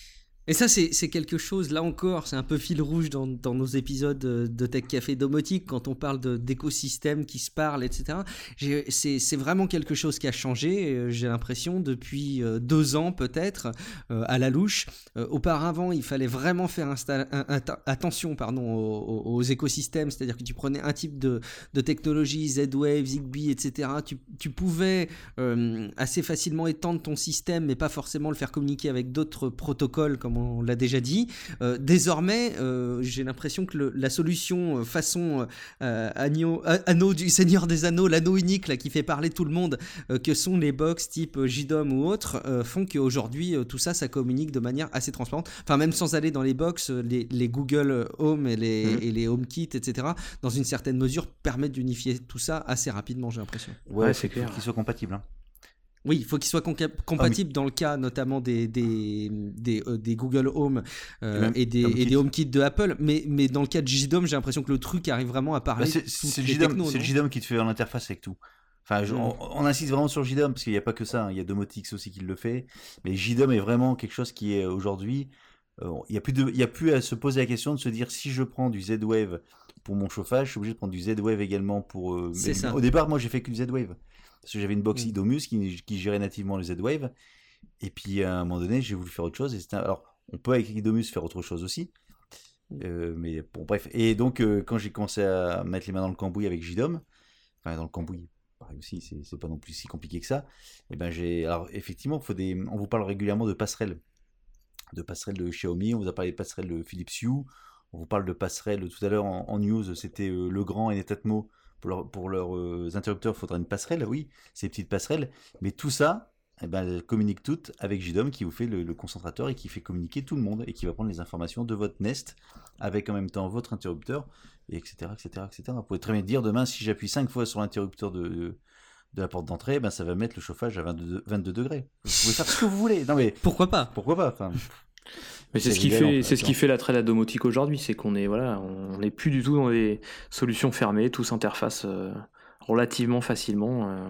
Et ça, c'est, c'est quelque chose, là encore, c'est un peu fil rouge dans, dans nos épisodes de Tech Café Domotique, quand on parle de, d'écosystèmes qui se parlent, et cetera. J'ai, c'est, c'est vraiment quelque chose qui a changé, j'ai l'impression, depuis deux ans peut-être, euh, à la louche. Euh, auparavant, il fallait vraiment faire insta- un, un, attention pardon, aux, aux écosystèmes, c'est-à-dire que tu prenais un type de, de technologie, Z-Wave, Zigbee, et cetera. Tu, tu pouvais euh, assez facilement étendre ton système, mais pas forcément le faire communiquer avec d'autres protocoles, comme on l'a déjà dit. Euh, désormais, euh, j'ai l'impression que le, la solution euh, façon euh, agneau, euh, anneau du Seigneur des Anneaux, l'anneau unique là, qui fait parler tout le monde, euh, que sont les box type J D O M ou autres, euh, font qu'aujourd'hui, euh, tout ça, ça communique de manière assez transparente. Enfin, même sans aller dans les box, les, les Google Home et les, mmh. et les HomeKit, et cetera, dans une certaine mesure, permettent d'unifier tout ça assez rapidement, j'ai l'impression. Ouais, ouais c'est clair. Qu'il soit compatible. Hein. Oui, il faut qu'il soit conca- compatible ah, oui. dans le cas notamment des, des, des, euh, des Google Home euh, et, même, et, des, et des HomeKit de Apple, mais, mais dans le cas de J D O M, j'ai l'impression que le truc arrive vraiment à parler. Bah c'est c'est, le, J D O M, technos, c'est le J D O M qui te fait l'interface avec tout. Enfin, je, mm. on, on insiste vraiment sur le J D O M parce qu'il n'y a pas que ça, hein. Il y a Domotix aussi qui le fait, mais J D O M est vraiment quelque chose qui est aujourd'hui. Euh, il n'y a plus de, il y a plus à se poser la question de se dire si je prends du Z-Wave pour mon chauffage, je suis obligé de prendre du Z-Wave également pour. Euh, c'est ça. Au départ, moi, j'ai fait que du Z-Wave. Parce que j'avais une box mmh. Idomus qui, qui gérait nativement le Z-Wave. Et puis à un moment donné, j'ai voulu faire autre chose. Et c'était un... Alors, on peut avec Idomus faire autre chose aussi. Euh, mais bon, bref. Et donc, euh, quand j'ai commencé à mettre les mains dans le cambouis avec J D O M, enfin, dans le cambouis, pareil aussi, c'est, c'est pas non plus si compliqué que ça. Et ben, j'ai. Alors, effectivement, faut des... on vous parle régulièrement de passerelles. De passerelles de Xiaomi, on vous a parlé de passerelles de Philips Hue. On vous parle de passerelles tout à l'heure en, en news, c'était euh, Legrand et Netatmo. Pour, leur, pour leurs euh, interrupteurs, il faudra une passerelle, oui, ces petites passerelles. Mais tout ça, eh ben, elles communiquent toutes avec J D O M qui vous fait le, le concentrateur et qui fait communiquer tout le monde et qui va prendre les informations de votre Nest avec en même temps votre interrupteur, et etc., etc., et cetera. Vous pouvez très bien dire demain, si j'appuie cinq fois sur l'interrupteur de, de, de la porte d'entrée, ben, ça va mettre le chauffage à vingt-deux, vingt-deux degrés. Vous pouvez faire ce que vous voulez. Non, mais, pourquoi pas Pourquoi pas enfin, Mais c'est, c'est ce qui fait, c'est ce qui fait l'attrait de la domotique aujourd'hui, c'est qu'on est voilà, on n'est plus du tout dans des solutions fermées, tout s'interface euh, relativement facilement. Euh,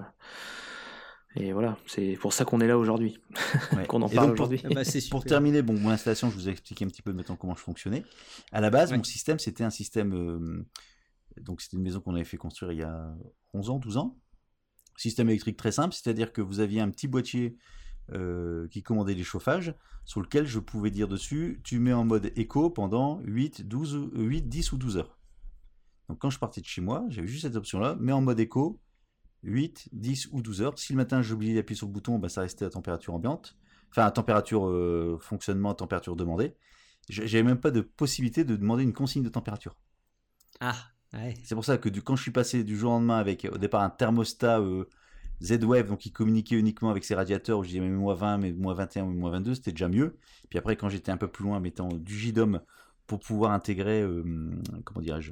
et voilà, c'est pour ça qu'on est là aujourd'hui, ouais. qu'on en et parle pour, aujourd'hui. Bah, pour terminer, bon, mon installation, je vous ai expliqué un petit peu maintenant comment je fonctionnais. À la base, ouais. mon système, c'était un système, euh, donc c'était une maison qu'on avait fait construire il y a onze ans, douze ans. Système électrique très simple, c'est-à-dire que vous aviez un petit boîtier Euh, qui commandait les chauffages, sur lequel je pouvais dire dessus, tu mets en mode éco pendant huit, douze, huit, dix ou douze heures. Donc quand je partais de chez moi, j'avais juste cette option-là, mets en mode éco, huit, dix ou douze heures. Si le matin j'ai oublié d'appuyer sur le bouton, bah, ça restait à température ambiante, enfin à température euh, fonctionnement, à température demandée. J'avais même pas de possibilité de demander une consigne de température. Ah, ouais. C'est pour ça que du, quand je suis passé du jour au lendemain avec au départ un thermostat euh, Z-Wave, donc il communiquait uniquement avec ses radiateurs, où je disais mais moins vingt, mais moins vingt et un, ou moins vingt-deux, c'était déjà mieux. Puis après, quand j'étais un peu plus loin, mettant du J D O M pour pouvoir intégrer, euh, comment dirais-je,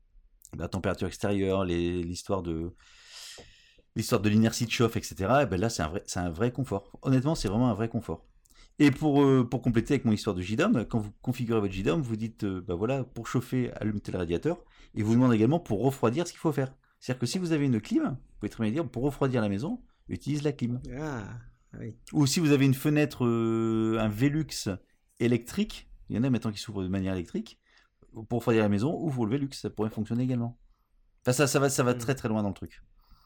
la température extérieure, les, l'histoire de l'histoire de l'inertie de chauffe, et cetera. Et ben là, c'est un vrai, c'est un vrai confort. Honnêtement, c'est vraiment un vrai confort. Et pour, euh, pour compléter avec mon histoire de J D O M, quand vous configurez votre J D O M, vous dites, euh, bah voilà, pour chauffer, allumez le radiateur, et vous demandez également pour refroidir ce qu'il faut faire. C'est-à-dire que si vous avez une clim, vous pouvez très bien dire, pour refroidir la maison, utilise la clim. Ah, oui. Ou si vous avez une fenêtre, euh, un Velux électrique, il y en a maintenant qui s'ouvrent de manière électrique, pour refroidir la maison, ouvre le Velux, ça pourrait fonctionner également. Enfin, ça, ça va, ça va très très loin dans le truc.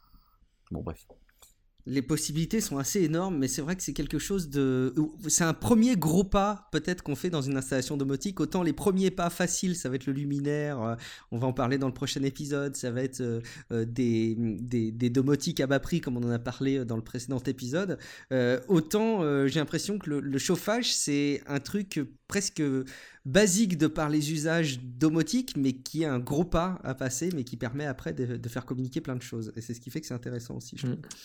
Bon, bref. Les possibilités sont assez énormes, mais c'est vrai que c'est quelque chose de... C'est un premier gros pas, peut-être, qu'on fait dans une installation domotique. Autant les premiers pas faciles, ça va être le luminaire, euh, on va en parler dans le prochain épisode, ça va être euh, des, des, des domotiques à bas prix, comme on en a parlé dans le précédent épisode. Euh, autant, euh, j'ai l'impression que le, le chauffage, c'est un truc presque basique de par les usages domotiques, mais qui est un gros pas à passer, mais qui permet après de, de faire communiquer plein de choses. Et c'est ce qui fait que c'est intéressant aussi, je trouve. Mmh.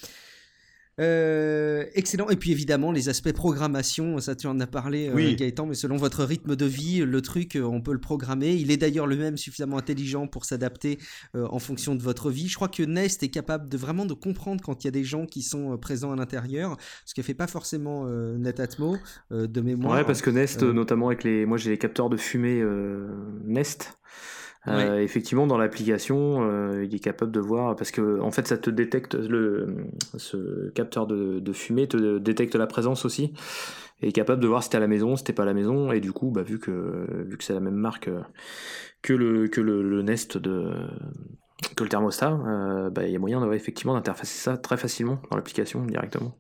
Euh, excellent. Et puis évidemment les aspects programmation, ça tu en as parlé euh, oui. Gaëtan, mais selon votre rythme de vie, le truc euh, on peut le programmer. Il est d'ailleurs lui-même suffisamment intelligent pour s'adapter euh, en fonction de votre vie. Je crois que Nest est capable de vraiment de comprendre quand il y a des gens qui sont euh, présents à l'intérieur, ce que fait pas forcément euh, Netatmo euh, de mémoire. Ouais, parce que Nest euh... notamment avec les, moi j'ai les capteurs de fumée euh, Nest. Euh, ouais. Effectivement, dans l'application, euh, il est capable de voir, parce que en fait, ça te détecte le ce capteur de, de fumée te détecte la présence aussi, et capable de voir si t'es à la maison, si t'es pas à la maison, et du coup, bah, vu que vu que c'est la même marque euh, que le que le, le Nest de que le thermostat, euh, bah, il y a moyen de, effectivement d'interfacer ça très facilement dans l'application directement.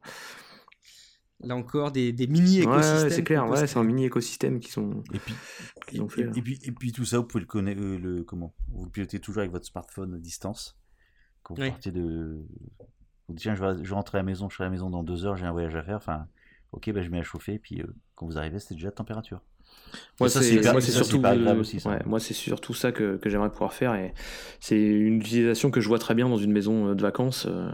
Là encore, des, des mini-écosystèmes. Ouais, c'est clair, ouais, c'est un mini-écosystème qui sont, et puis, qui ont et, fait. et, puis, et puis tout ça, vous pouvez le connaître, euh, le, comment vous le pilotez toujours avec votre smartphone à distance. Quand vous Oui. partez de... Vous dites, tiens, je vais, je vais rentrer à la maison, je serai à la maison dans deux heures, j'ai un voyage à faire, enfin, ok, bah, je mets à chauffer, et puis euh, quand vous arrivez, c'est déjà la température. Moi, ça, c'est, c'est hyper, moi, c'est ça, surtout, c'est hyper agréable aussi, ça. Ouais, moi, c'est surtout ça que, que j'aimerais pouvoir faire, et c'est une utilisation que je vois très bien dans une maison de vacances euh,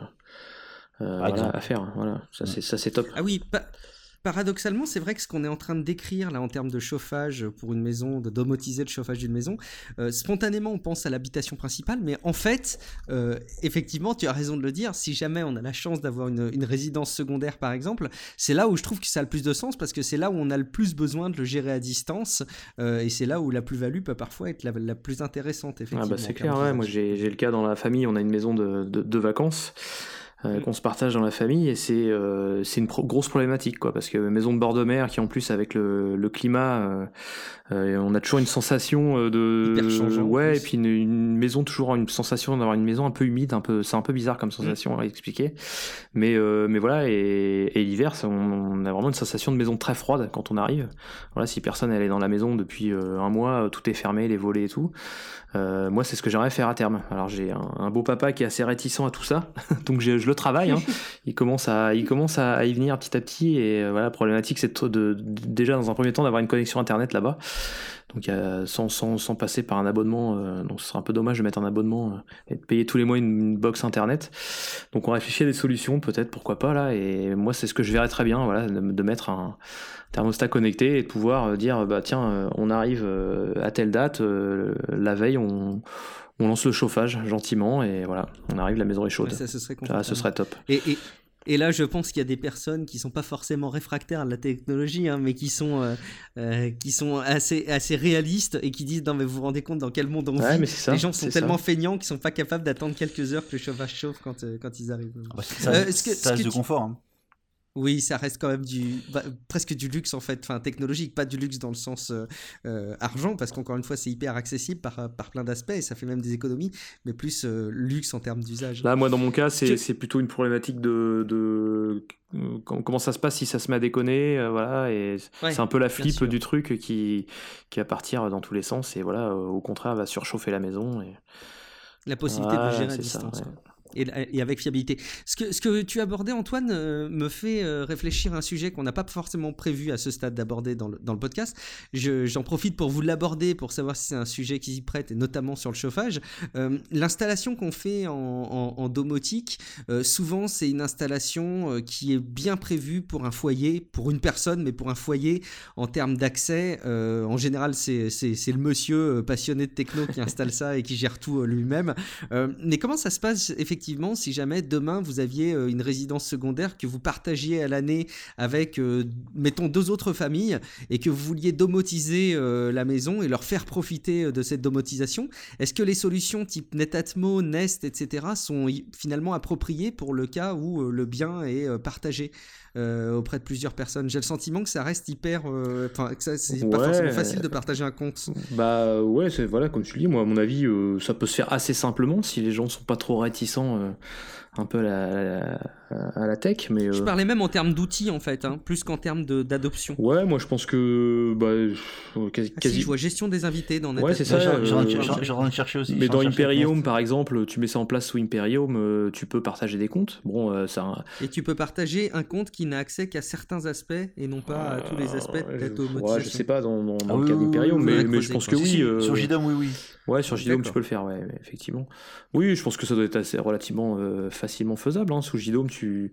euh, voilà, à faire. Voilà, ça, c'est, ça, c'est top. Ah oui, pas... Paradoxalement, c'est vrai que ce qu'on est en train de décrire là en termes de chauffage pour une maison, de domotiser le chauffage d'une maison, euh, spontanément on pense à l'habitation principale, mais en fait, euh, effectivement, tu as raison de le dire, si jamais on a la chance d'avoir une, une résidence secondaire par exemple, c'est là où je trouve que ça a le plus de sens parce que c'est là où on a le plus besoin de le gérer à distance euh, et c'est là où la plus-value peut parfois être la, la plus intéressante. Effectivement, ah bah c'est clair, ouais, moi j'ai, j'ai le cas dans la famille, on a une maison de, de, de vacances. Euh, qu'on se partage dans la famille et c'est euh, c'est une pro- grosse problématique quoi parce que maison de bord de mer qui en plus avec le, le climat euh, euh, on a toujours une sensation de hyper changeant, ouais et puis une, une maison toujours une sensation d'avoir une maison un peu humide un peu c'est un peu bizarre comme sensation mmh. à expliquer mais euh, mais voilà et, et l'hiver ça, on, on a vraiment une sensation de maison très froide quand on arrive voilà si personne elle est dans la maison depuis euh, un mois tout est fermé les volets et tout euh, moi c'est ce que j'aimerais faire à terme alors j'ai un, un beau papa qui est assez réticent à tout ça donc j'ai, je le travaille hein. il commence à il commence à, à y venir petit à petit et euh, voilà la problématique c'est de, de, de déjà dans un premier temps d'avoir une connexion internet là-bas donc euh, sans, sans, sans passer par un abonnement euh, donc ce serait un peu dommage de mettre un abonnement euh, et de payer tous les mois une, une box internet donc on réfléchit à des solutions peut-être pourquoi pas là et moi c'est ce que je verrais très bien voilà de, de mettre un thermostat connecté et de pouvoir dire bah tiens euh, on arrive euh, à telle date euh, la veille on on lance le chauffage gentiment et voilà on arrive la maison est chaude. Ouais, ça, ce serait ça, ce serait top et, et... Et là, je pense qu'il y a des personnes qui sont pas forcément réfractaires à la technologie, hein, mais qui sont, euh, euh, qui sont assez, assez réalistes et qui disent non mais vous vous rendez compte dans quel monde on ouais, vit. Mais c'est ça, les gens sont c'est tellement ça. feignants qu'ils sont pas capables d'attendre quelques heures que le chauffage chauffe quand, euh, quand ils arrivent. Ah bah, ça, euh, ce que, ça reste ce de tu... confort. Hein. Oui, ça reste quand même du bah, presque du luxe en fait, enfin technologique, pas du luxe dans le sens euh, euh, argent, parce qu'encore une fois c'est hyper accessible par, par plein d'aspects et ça fait même des économies, mais plus euh, luxe en termes d'usage. Là, moi dans mon cas, c'est, que... c'est plutôt une problématique de, de... comment ça se passe si ça se met à déconner, euh, voilà, et ouais, c'est un peu la flip du truc qui, qui va partir dans tous les sens et voilà, au contraire va surchauffer la maison. Et... La possibilité ouais, de gérer à ça, distance. ouais. Et, et avec fiabilité. Ce que, ce que tu abordais, Antoine, euh, me fait euh, réfléchir à un sujet qu'on n'a pas forcément prévu à ce stade d'aborder dans le, dans le podcast. Je, j'en profite pour vous l'aborder, pour savoir si c'est un sujet qui s'y prête, et notamment sur le chauffage. Euh, l'installation qu'on fait en, en, en domotique, euh, souvent c'est une installation euh, qui est bien prévue pour un foyer, pour une personne, mais pour un foyer en termes d'accès. Euh, en général, c'est, c'est, c'est le monsieur passionné de techno qui installe ça et qui gère tout lui-même. Euh, mais comment ça se passe effectivement Effectivement, si jamais demain vous aviez euh, une résidence secondaire que vous partagiez à l'année avec, euh, mettons, deux autres familles et que vous vouliez domotiser euh, la maison et leur faire profiter de cette domotisation, est-ce que les solutions type Netatmo, Nest, et cetera sont y- finalement appropriées pour le cas où euh, le bien est euh, partagé euh, auprès de plusieurs personnes? J'ai le sentiment que ça reste hyper... Enfin, euh, que ça, c'est ouais. pas forcément facile de partager un compte. Bah ouais, c'est, voilà, comme tu le dis, moi à mon avis, euh, ça peut se faire assez simplement si les gens ne sont pas trop réticents euh, un peu à la, à la tech. Mais, euh... Je parlais même en termes d'outils en fait, hein, plus qu'en termes de, d'adoption. Ouais, moi je pense que... Bah, quasi, ah, si, je vois gestion des invités dans ouais, c'est ça. J'ai euh, en train de chercher aussi. Mais dans Imperium par exemple, tu mets ça en place sous Imperium, euh, tu peux partager des comptes. Bon, euh, ça... Et tu peux partager un compte qui n'a accès qu'à certains aspects et non pas à tous les aspects de la domotisation. Ouais, je sais pas dans, dans, dans ah, le cas oui, d'Imperium, oui, mais, oui, mais je pense que si, oui. Si, euh... Sur J D O M, oui, oui. Ouais, sur J D O M, tu peux le faire, ouais, effectivement. Oui, je pense que ça doit être assez relativement euh, facilement faisable. Hein. Sous J D O M, tu,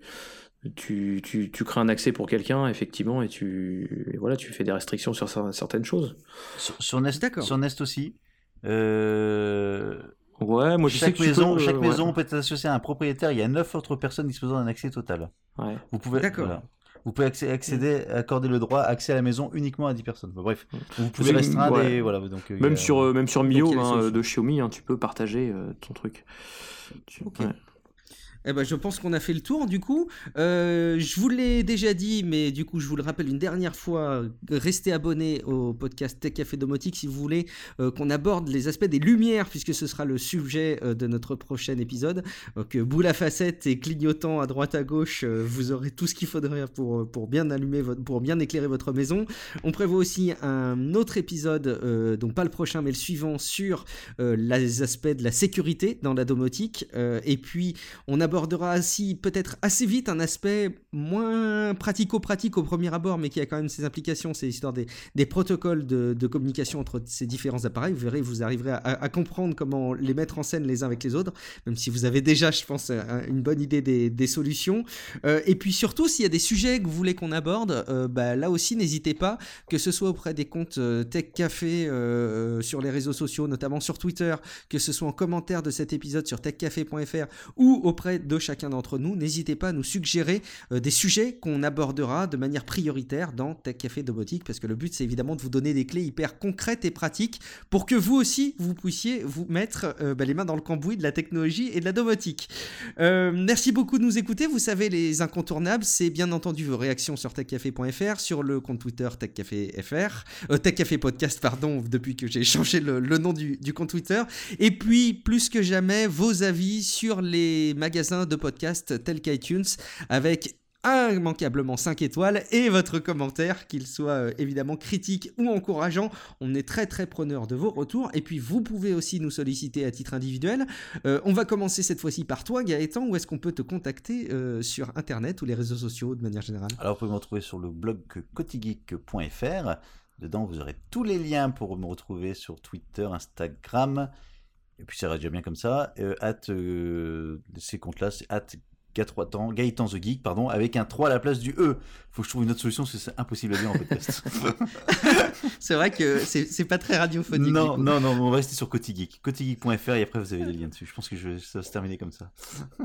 tu, tu, tu crées un accès pour quelqu'un, effectivement, et tu, et voilà, tu fais des restrictions sur certaines choses. Sur, sur, Nest, sur Nest aussi. Euh... Ouais, moi je chaque sais que maison, tu peux, chaque euh, maison ouais. peut être associée à un propriétaire. Il y a neuf autres personnes disposant d'un accès total. Ouais. Vous pouvez, D'accord. Voilà. Vous pouvez accéder, accorder le droit accès à la maison uniquement à dix personnes. Bon, bref, vous pouvez c'est, restreindre ouais. et voilà. Donc, même, a, sur, euh, même sur Mio hein, de Xiaomi, hein, tu peux partager euh, ton truc. Tu, ok. Ouais. Eh ben, je pense qu'on a fait le tour du coup. Euh, je vous l'ai déjà dit, mais du coup je vous le rappelle une dernière fois, restez abonnés au podcast Tech Café Domotique si vous voulez euh, qu'on aborde les aspects des lumières, puisque ce sera le sujet euh, de notre prochain épisode. Donc euh, boule à facettes et clignotant à droite à gauche, euh, vous aurez tout ce qu'il faudrait pour, pour bien allumer, votre, pour bien éclairer votre maison. On prévoit aussi un autre épisode, euh, donc pas le prochain mais le suivant, sur euh, les aspects de la sécurité dans la domotique. Euh, et puis on aborde abordera aussi peut-être assez vite un aspect moins pratico-pratique au premier abord, mais qui a quand même ses implications, c'est l'histoire des, des protocoles de, de communication entre ces différents appareils. Vous verrez, vous arriverez à, à comprendre comment les mettre en scène les uns avec les autres, même si vous avez déjà, je pense, une bonne idée des, des solutions. Euh, et puis surtout, s'il y a des sujets que vous voulez qu'on aborde, euh, bah, là aussi, n'hésitez pas, que ce soit auprès des comptes euh, Tech Café euh, sur les réseaux sociaux, notamment sur Twitter, que ce soit en commentaire de cet épisode sur tech café point f r ou auprès de chacun d'entre nous, n'hésitez pas à nous suggérer euh, des sujets qu'on abordera de manière prioritaire dans Tech Café Domotique, parce que le but c'est évidemment de vous donner des clés hyper concrètes et pratiques pour que vous aussi vous puissiez vous mettre euh, bah, les mains dans le cambouis de la technologie et de la domotique. Euh, merci beaucoup de nous écouter. Vous savez, les incontournables, c'est bien entendu vos réactions sur tech café point f r, sur le compte Twitter Tech Café F R, euh, Tech Café Podcast, pardon, depuis que j'ai changé le, le nom du, du compte Twitter, et puis plus que jamais vos avis sur les magasins de podcasts tels qu'iTunes, avec immanquablement cinq étoiles et votre commentaire, qu'il soit euh, évidemment critique ou encourageant. On est très très preneur de vos retours, et puis vous pouvez aussi nous solliciter à titre individuel. Euh, on va commencer cette fois-ci par toi, Gaëtan. Où est-ce qu'on peut te contacter euh, sur internet ou les réseaux sociaux de manière générale? Alors vous pouvez me retrouver sur le blog cotigeek point f r. Dedans vous aurez tous les liens pour me retrouver sur Twitter, Instagram, et puis ça ira déjà bien comme ça. Euh, at, euh, ces comptes-là, c'est at Gaëtan, Gaëtan the Geek, pardon, avec un trois à la place du E. Faut que je trouve une autre solution, parce que c'est impossible à dire en podcast. C'est vrai que c'est, c'est pas très radiophonique. Non, non, non, on va rester sur Cotigeek. Cotigeek point f r, et après vous avez les liens dessus. Je pense que je, ça va se terminer comme ça.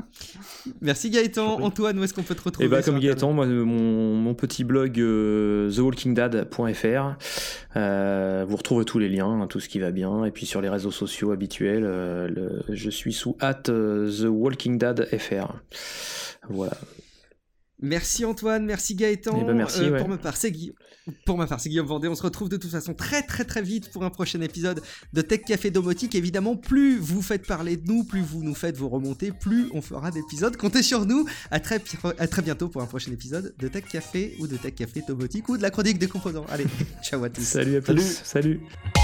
Merci Gaëtan. Antoine, où est-ce qu'on peut te retrouver? Et bah, comme Gaëtan, moi, mon, mon petit blog euh, the walking dad point f r, euh, vous retrouvez tous les liens, hein, tout ce qui va bien. Et puis sur les réseaux sociaux habituels, euh, le, je suis sous at euh, the walking dad f r. Voilà. Merci Antoine, merci Gaëtan. Eh ben merci, euh, ouais. Pour ma part, c'est Guillaume. Pour ma part, c'est Guillaume Vendée. On se retrouve de toute façon très très très vite pour un prochain épisode de Tech Café Domotique. Évidemment, plus vous faites parler de nous, plus vous nous faites vos remontées, plus on fera d'épisodes. Comptez sur nous. À très, à très bientôt pour un prochain épisode de Tech Café ou de Tech Café Domotique ou de la chronique des composants. Allez, ciao à tous. Salut à tous. Salut. Salut.